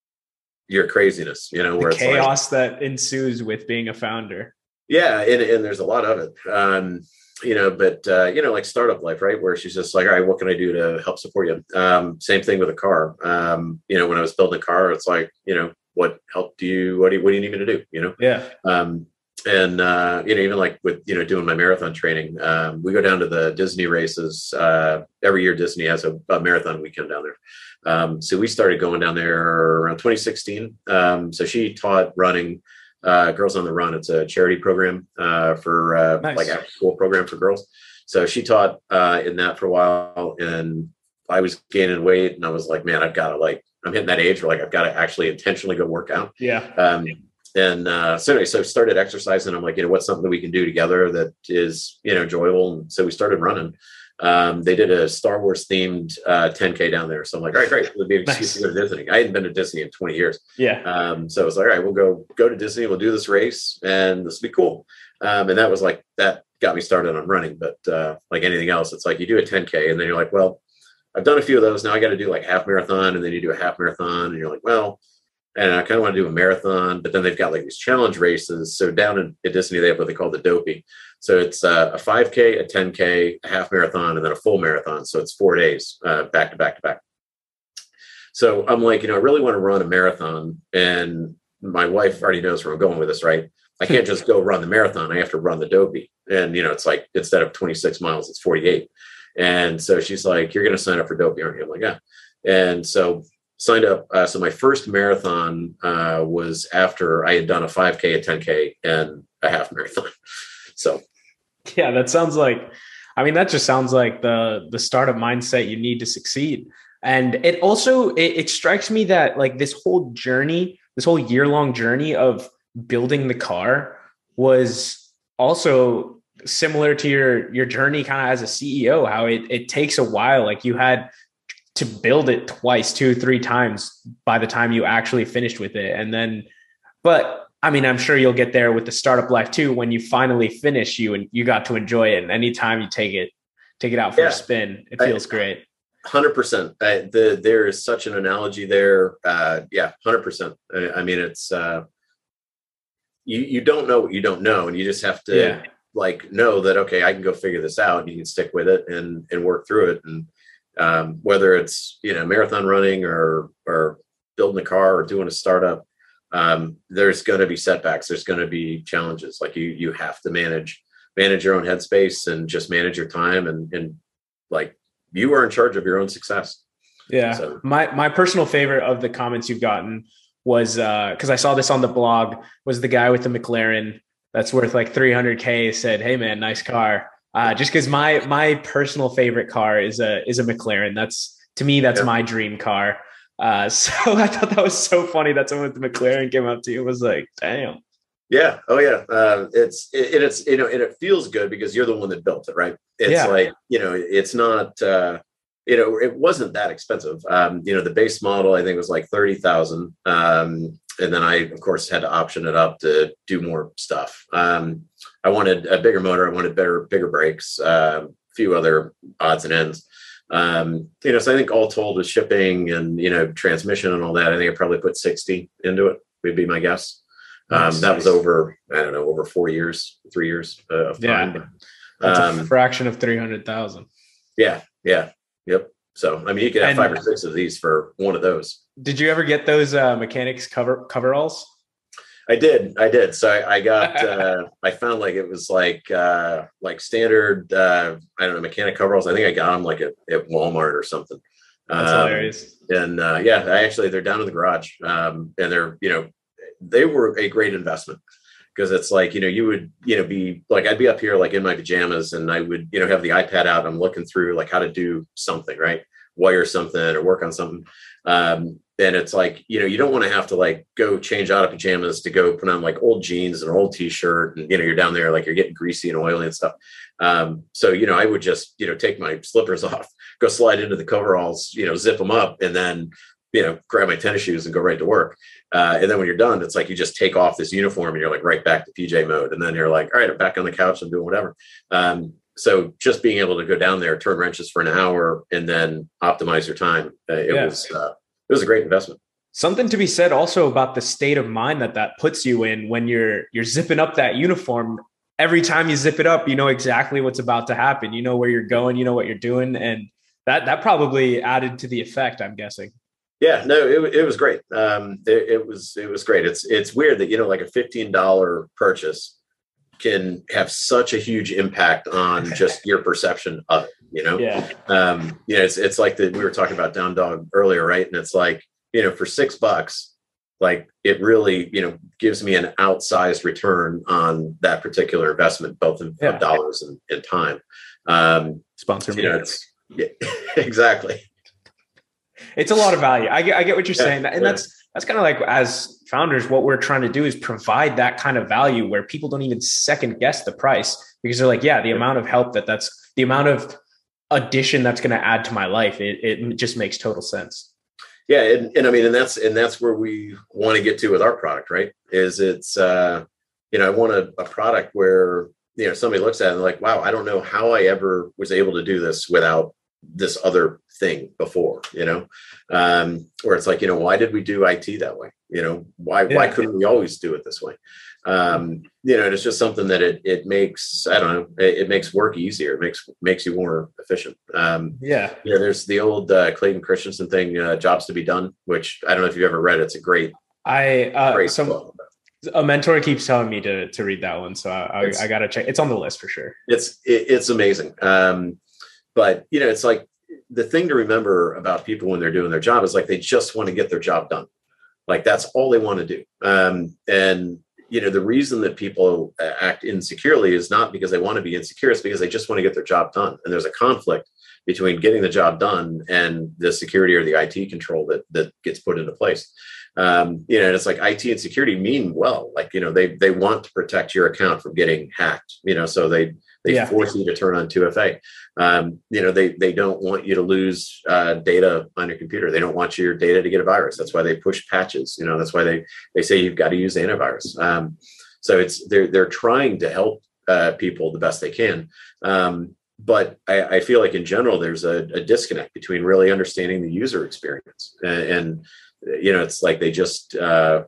your craziness. You know, The where it's like, chaos that ensues with being a founder. yeah, and, and there's a lot of it. Um, you know, but uh, you know, like startup life, right? Where she's just like, all right, what can I do to help support you? Um, same thing with a car. Um, you know, when I was building a car, it's like, you know, what help do you, what do you, what do you need me to do? You know? Yeah. Um, and uh, you know, even like with, you know, doing my marathon training, um, we go down to the Disney races. Uh, every year Disney has a, a marathon weekend down there. Um, so we started going down there around twenty sixteen. Um, so she taught running, uh, Girls on the Run. It's a charity program, uh, for, uh, Nice. like after school program for girls. So she taught, uh, in that for a while, and I was gaining weight, and I was like, man, I've got to like, I'm hitting that age where like, I've got to actually intentionally go work out. Yeah. Um, and, uh, so anyway, so I started exercising. I'm like, you know, what's something that we can do together that is, you know, enjoyable. And so we started running. Um, they did a Star Wars themed, uh, ten K down there. So I'm like, all right, great. It'll be an excuse Nice. to go to Disney. I hadn't been to Disney in twenty years. Yeah. Um, so I was like, all right, we'll go, go to Disney. We'll do this race and this will be cool. Um, and that was like, that got me started on running. But, uh, like anything else, it's like you do a ten K and then you're like, well, I've done a few of those. Now I got to do like half marathon, and then you do a half marathon and you're like, well, and I kind of want to do a marathon, but then they've got like these challenge races. So down in, at Disney, they have what they call the Dopey. So it's uh, a five K, a ten K, a half marathon, and then a full marathon. So it's four days, uh, back to back to back. So I'm like, you know, I really want to run a marathon, and my wife already knows where I'm going with this, right? I can't just go run the marathon. I have to run the Dopey. And, you know, it's like, instead of twenty-six miles, it's forty-eight. And so she's like, you're going to sign up for Dopey, aren't you? I'm like, yeah. And so signed up. Uh, so my first marathon uh, was after I had done a five K, a ten K, and a half marathon. So Yeah, that sounds like, I mean, that just sounds like the the startup mindset you need to succeed. And it also, it, it strikes me that like this whole journey, this whole year long journey of building the car was also similar to your, your journey kind of as a C E O, how it, it takes a while. Like you had to build it twice, two, three times by the time you actually finished with it. And then, but I mean, I'm sure you'll get there with the startup life too, when you finally finish you and you got to enjoy it. And anytime you take it, take it out for Yeah. a spin, it I- feels great. one hundred percent. I, the, there is such an analogy there. Uh, yeah, one hundred percent. I, I mean, it's, uh, you, you don't know what you don't know. And you just have to Yeah. like know that, okay, I can go figure this out, and you can stick with it and, and work through it. And um, whether it's, you know, marathon running or, or building a car or doing a startup, um, there's going to be setbacks. There's going to be challenges. Like you, you have to manage, manage your own headspace and just manage your time. And, and like, you are in charge of your own success. Yeah. So- My my personal favorite of the comments you've gotten was uh because I saw this on the blog, was the guy with the McLaren that's worth like three hundred K said, "Hey man, nice car." Uh just because my my personal favorite car is a is a McLaren. That's to me, that's Yeah. my dream car. Uh, so I thought that was so funny that someone with the McLaren came up to you and was like, damn. Yeah. Oh yeah. Uh, it's, it, it's, you know, and it feels good because you're the one that built it, right? It's Yeah. like, you know, it's not, uh, you know, it wasn't that expensive. Um, you know, the base model, I think was like thirty thousand. Um, and then I, of course, had to option it up to do more stuff. Um, I wanted a bigger motor. I wanted better, bigger brakes, uh, a few other odds and ends. Um, you know, so I think all told with shipping and, you know, transmission and all that, I think I probably put sixty into it, would be my guess. Nice. Um, that was over, I don't know, over four years, three years uh, of time. Yeah. That's Um, a fraction of three hundred thousand. yeah. Yeah. Yep. So, I mean, you could have And- five or six of these for one of those. Did you ever get those uh, mechanics cover coveralls? I did. I did. So I, I got, uh, I found like, it was like, uh, like standard, uh, I don't know, mechanic coveralls. I think I got them like at, at Walmart or something. That's Um, hilarious. And, uh, yeah, I actually, they're down in the garage. Um, and they're, you know, they were a great investment because it's like, you know, you would, you know, be like, I'd be up here like in my pajamas and I would, you know, have the iPad out. I'm looking through like how to do something, right? Wire something or work on something. Um, and it's like, you know, you don't want to have to like go change out of pajamas to go put on like old jeans and an old t-shirt. And, you know, you're down there, like you're getting greasy and oily and stuff. Um, so, you know, I would just, you know, take my slippers off, go slide into the coveralls, you know, zip them up and then, you know, grab my tennis shoes and go right to work. Uh, and then when you're done, it's like you just take off this uniform and you're like right back to P J mode. And then you're like, all right, I'm back on the couch. I'm doing whatever. Um, so just being able to go down there, turn wrenches for an hour and then optimize your time. Uh, it Yeah. was, uh, it was a great investment. Something to be said also about the state of mind that that puts you in when you're you're zipping up that uniform. Every time you zip it up, you know exactly what's about to happen. You know where you're going. You know what you're doing, and that that probably added to the effect, I'm guessing. Yeah, no, it, it was great. Um, it, it was it was great. It's it's weird that, you know, like a fifteen dollars purchase can have such a huge impact on just your perception of it, you know? Yeah. Um, you know, it's it's like the, we were talking about Down Dog earlier, right? And it's like, you know, for six bucks, like it really, you know, gives me an outsized return on that particular investment, both in Yeah. of dollars and, and time. Um, Sponsor me. you know, it's yeah, exactly. It's a lot of value. I get, I get what you're Yeah, saying. And yeah. that's, that's kind of like, as founders, what we're trying to do is provide that kind of value where people don't even second guess the price because they're like, yeah, the amount of help that that's the amount of addition that's going to add to my life. It, it just makes total sense. Yeah. And, and I mean, and that's, and that's where we want to get to with our product, right? Is it's, uh, you know, I want a, a product where, you know, somebody looks at it and like, wow, I don't know how I ever was able to do this without this other thing before, you know, um, where it's like, you know, why did we do I T that way? You know, why, Yeah. why couldn't we always do it this way? Um, you know, and it's just something that it, it makes, I don't know, it, it makes work easier. It makes, makes you more efficient. Um, Yeah. you know, there's the old uh, Clayton Christensen thing, uh, Jobs to be Done, which I don't know if you've ever read. It's a great, I, uh, great some, book. a mentor keeps telling me to, to read that one. So I, I, It's- I got to check. It's on the list for sure. It's, it, it's amazing. Um, but you know, it's like the thing to remember about people when they're doing their job is like, they just want to get their job done. Like that's all they want to do. Um, and you know, the reason that people uh, act insecurely is not because they want to be insecure. It's because they just want to get their job done. And there's a conflict between getting the job done and the security or the I T control that, that gets put into place. Um, you know, and it's like I T and security mean well, like, you know, they, they want to protect your account from getting hacked, you know, so they, they Yeah. force you to turn on two F A. Um, you know, they, they don't want you to lose uh, data on your computer. They don't want your data to get a virus. That's why they push patches. You know, that's why they, they say you've got to use antivirus. Um, so it's, they're, they're trying to help uh, people the best they can. Um, but I, I feel like in general, there's a, a disconnect between really understanding the user experience and, and you know, it's like they just, uh,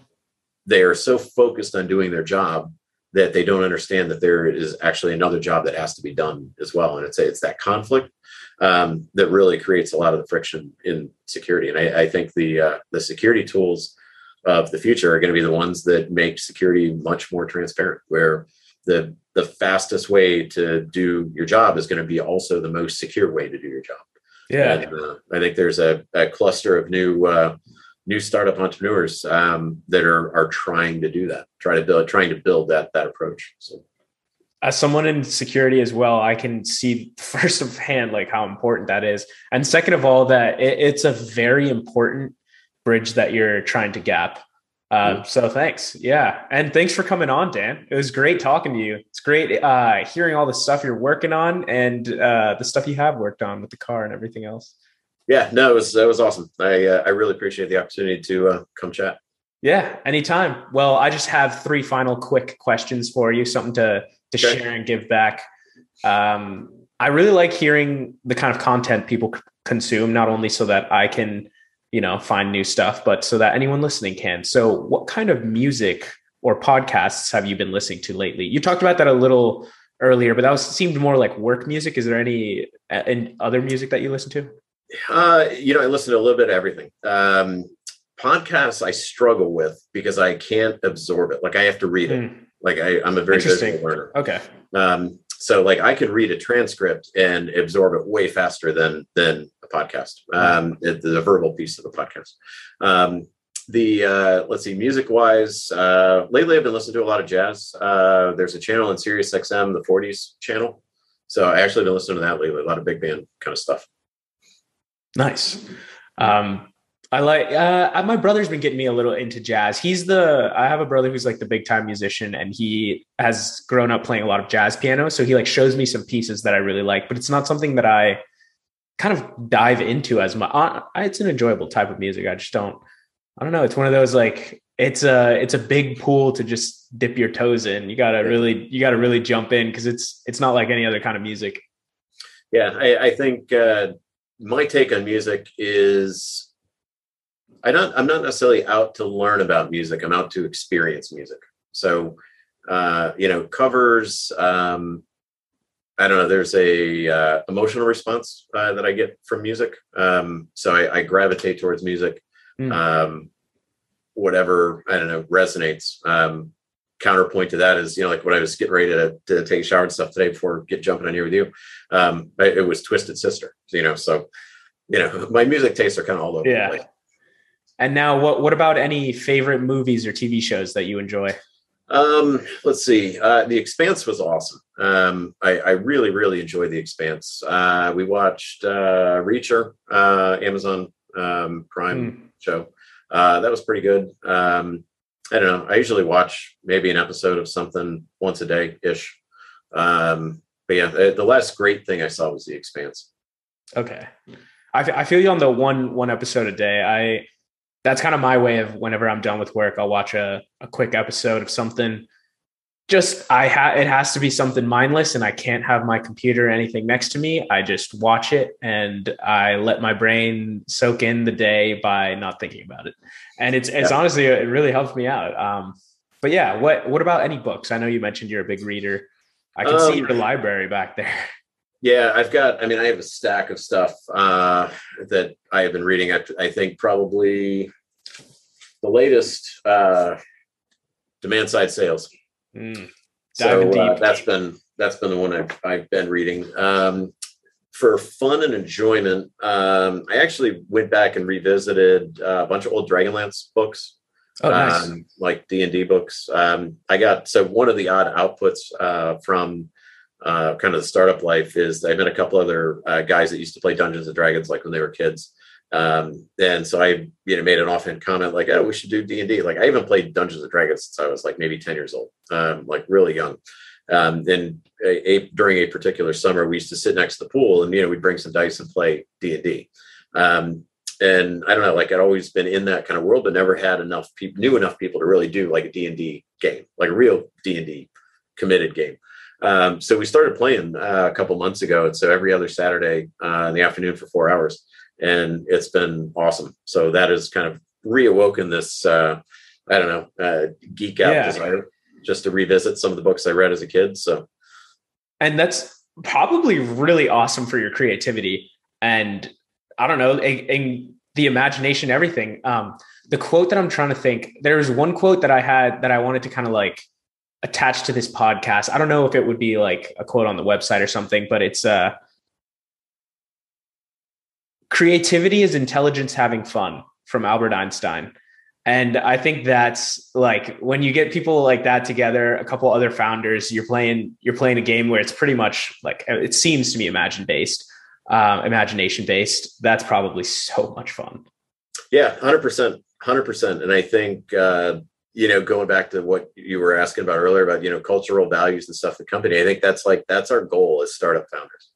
they are so focused on doing their job that they don't understand that there is actually another job that has to be done as well. And it's it's that conflict um, that really creates a lot of the friction in security. And I, I think the uh, the security tools of the future are going to be the ones that make security much more transparent, where the the fastest way to do your job is going to be also the most secure way to do your job. Yeah. And, uh, I think there's a, a cluster of new uh, new startup entrepreneurs um, that are are trying to do that, try to build, trying to build that that approach. So, As someone in security as well, I can see first of hand like how important that is, and second of all that it, it's a very important bridge that you're trying to gap. Uh, Mm. so thanks, yeah, and thanks for coming on, Dan. It was great talking to you. It's great uh, hearing all the stuff you're working on and uh, the stuff you have worked on with the car and everything else. Yeah, no, it was that was awesome. I uh, I really appreciate the opportunity to uh, come chat. Yeah, anytime. Well, I just have three final quick questions for you, something to to Okay. share and give back. Um, I really like hearing the kind of content people c- consume, not only so that I can, you know, find new stuff, but so that anyone listening can. So, what kind of music or podcasts have you been listening to lately? You talked about that a little earlier, but that was seemed more like work music. Is there any uh, in other music that you listen to? Uh, you know, I listen to a little bit of everything. Um, podcasts I struggle with because I can't absorb it. Like I have to read it. Hmm, Like I, I'm a very interesting. visual learner. Okay. Um, so like I could read a transcript and absorb it way faster than than a podcast. Um, it, the verbal piece of the podcast. Um, the uh, let's see, music wise, uh, lately I've been listening to a lot of jazz. Uh, there's a channel in Sirius X M, the forties channel. So I actually been listening to that lately. A lot of big band kind of stuff. Nice. Um, I like, uh, my brother's been getting me a little into jazz. He's the, I have a brother who's like the big time musician, and he has grown up playing a lot of jazz piano. So he like shows me some pieces that I really like, but it's not something that I kind of dive into as much. Uh, It's an enjoyable type of music. I just don't, I don't know. It's one of those, like, it's a, it's a big pool to just dip your toes in. You gotta really, you gotta really jump in, because it's, it's not like any other kind of music. Yeah, I, I think uh, my take on music is I don't I'm not necessarily out to learn about music. I'm out to experience music. So uh, you know, covers. Um, I don't know. There's a uh, emotional response uh, that I get from music. Um, so I, I gravitate towards music. Mm. Um, whatever I don't know resonates. Um, counterpoint to that is, you know, like when I was getting ready to, to take a shower and stuff today before get jumping on here with you, um, I, it was Twisted Sister, you know, so, you know, my music tastes are kind of all over Yeah. the place. And now what, what about any favorite movies or T V shows that you enjoy? Um, let's see. Uh, The Expanse was awesome. Um, I, I really, really enjoyed The Expanse. Uh, we watched uh, Reacher, uh, Amazon um, Prime Mm. show. Uh, that was pretty good. Um, I don't know. I usually watch maybe an episode of something once a day ish. Um, but yeah, the, the last great thing I saw was The Expanse. Okay. I, f- I feel you on the one, one episode a day. I, that's kind of my way of, whenever I'm done with work, I'll watch a, a quick episode of something. Just, I ha it has to be something mindless, and I can't have my computer or anything next to me. I just watch it and I let my brain soak in the day by not thinking about it. And it's, it's Yeah. honestly, it really helps me out. Um, but yeah, what, what about any books? I know you mentioned you're a big reader. I can see Um, your library back there. Yeah, I've got, I mean, I have a stack of stuff uh, that I have been reading. I, I think probably the latest uh, Demand Side Sales. Mm, So diving uh, deep. that's been that's been the one I've, I've been reading. Um, for fun and enjoyment, um, I actually went back and revisited uh, a bunch of old Dragonlance books, Oh, nice. um, like D and D books. Um, I got, so one of the odd outputs uh, from uh, kind of the startup life is I met a couple other uh, guys that used to play Dungeons and Dragons like when they were kids. Um, and so I, you know, made an offhand comment like, oh, we should do D and D. Like I even played Dungeons and Dragons since I was like maybe ten years old, um, like really young. Um, and a, a, during a particular summer, we used to sit next to the pool and, you know, we'd bring some dice and play D and D. Um, and I don't know, like I'd always been in that kind of world, but never had enough people, knew enough people to really do like a D and D game, like a real D and D committed game. Um, so we started playing uh, a couple months ago. And so every other Saturday uh, in the afternoon for four hours. And it's been awesome. So that has kind of reawoken this, uh, I don't know, uh, geek out Yeah. desire just to revisit some of the books I read as a kid. So, And that's probably really awesome for your creativity and I don't know, and, and the imagination, everything. Um, the quote that I'm trying to think, there was one quote that I had that I wanted to kind of like attach to this podcast. I don't know if it would be like a quote on the website or something, but it's uh, creativity is intelligence having fun, from Albert Einstein. And I think that's like when you get people like that together, a couple other founders, you're playing, you're playing a game where it's pretty much like, it seems to me imagine based, um, imagination based. That's probably so much fun. Yeah, one hundred percent, one hundred percent. And I think, uh, you know, going back to what you were asking about earlier about, you know, cultural values and stuff, the company, I think that's like, that's our goal as startup founders,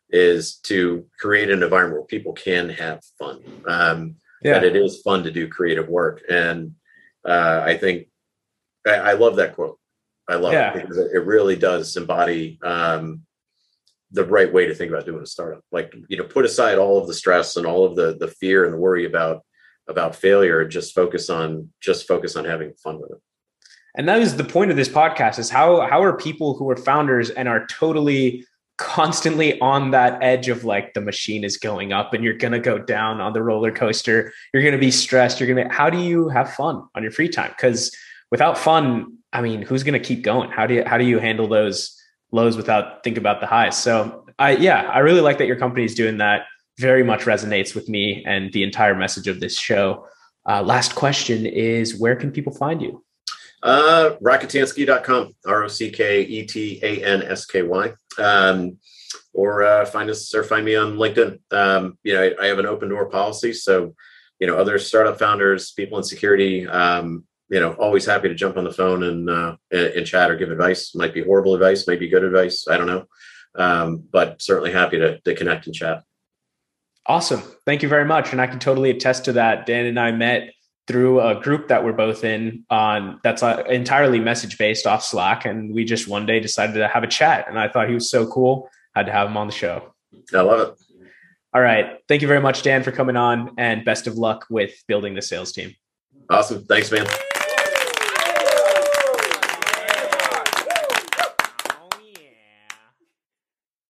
is to create an environment where people can have fun. Um, Yeah. That it is fun to do creative work. And uh, I think I, I love that quote. I love yeah. it because it really does embody um, the right way to think about doing a startup. Like, you know, put aside all of the stress and all of the the fear and the worry about about failure, and just focus on just focus on having fun with it. And that is the point of this podcast, is how how are people who are founders and are totally constantly on that edge of like the machine is going up and you're going to go down on the roller coaster. You're going to be stressed. You're going to, how do you have fun on your free time? Because without fun, I mean, who's going to keep going? How do you, how do you handle those lows without think about the highs? So I, yeah, I really like that your company is doing that. Very much resonates with me and the entire message of this show. Uh, last question is, where can people find you? Uh, rocketansky dot com, R O C K E T A N S K Y. Um, or uh, find us or find me on LinkedIn. Um, you know, I, I have an open door policy. So, you know, other startup founders, people in security, um, you know, always happy to jump on the phone and, uh, and, and chat or give advice. Might be horrible advice, might be good advice. I don't know. Um, but certainly happy to, to connect and chat. Awesome. Thank you very much. And I can totally attest to that. Dan and I met through a group that we're both in on that's uh, entirely message based off Slack. And we just one day decided to have a chat, and I thought he was so cool. I had to have him on the show. I love it. All right. Thank you very much, Dan, for coming on, and best of luck with building the sales team. Awesome. Thanks, man.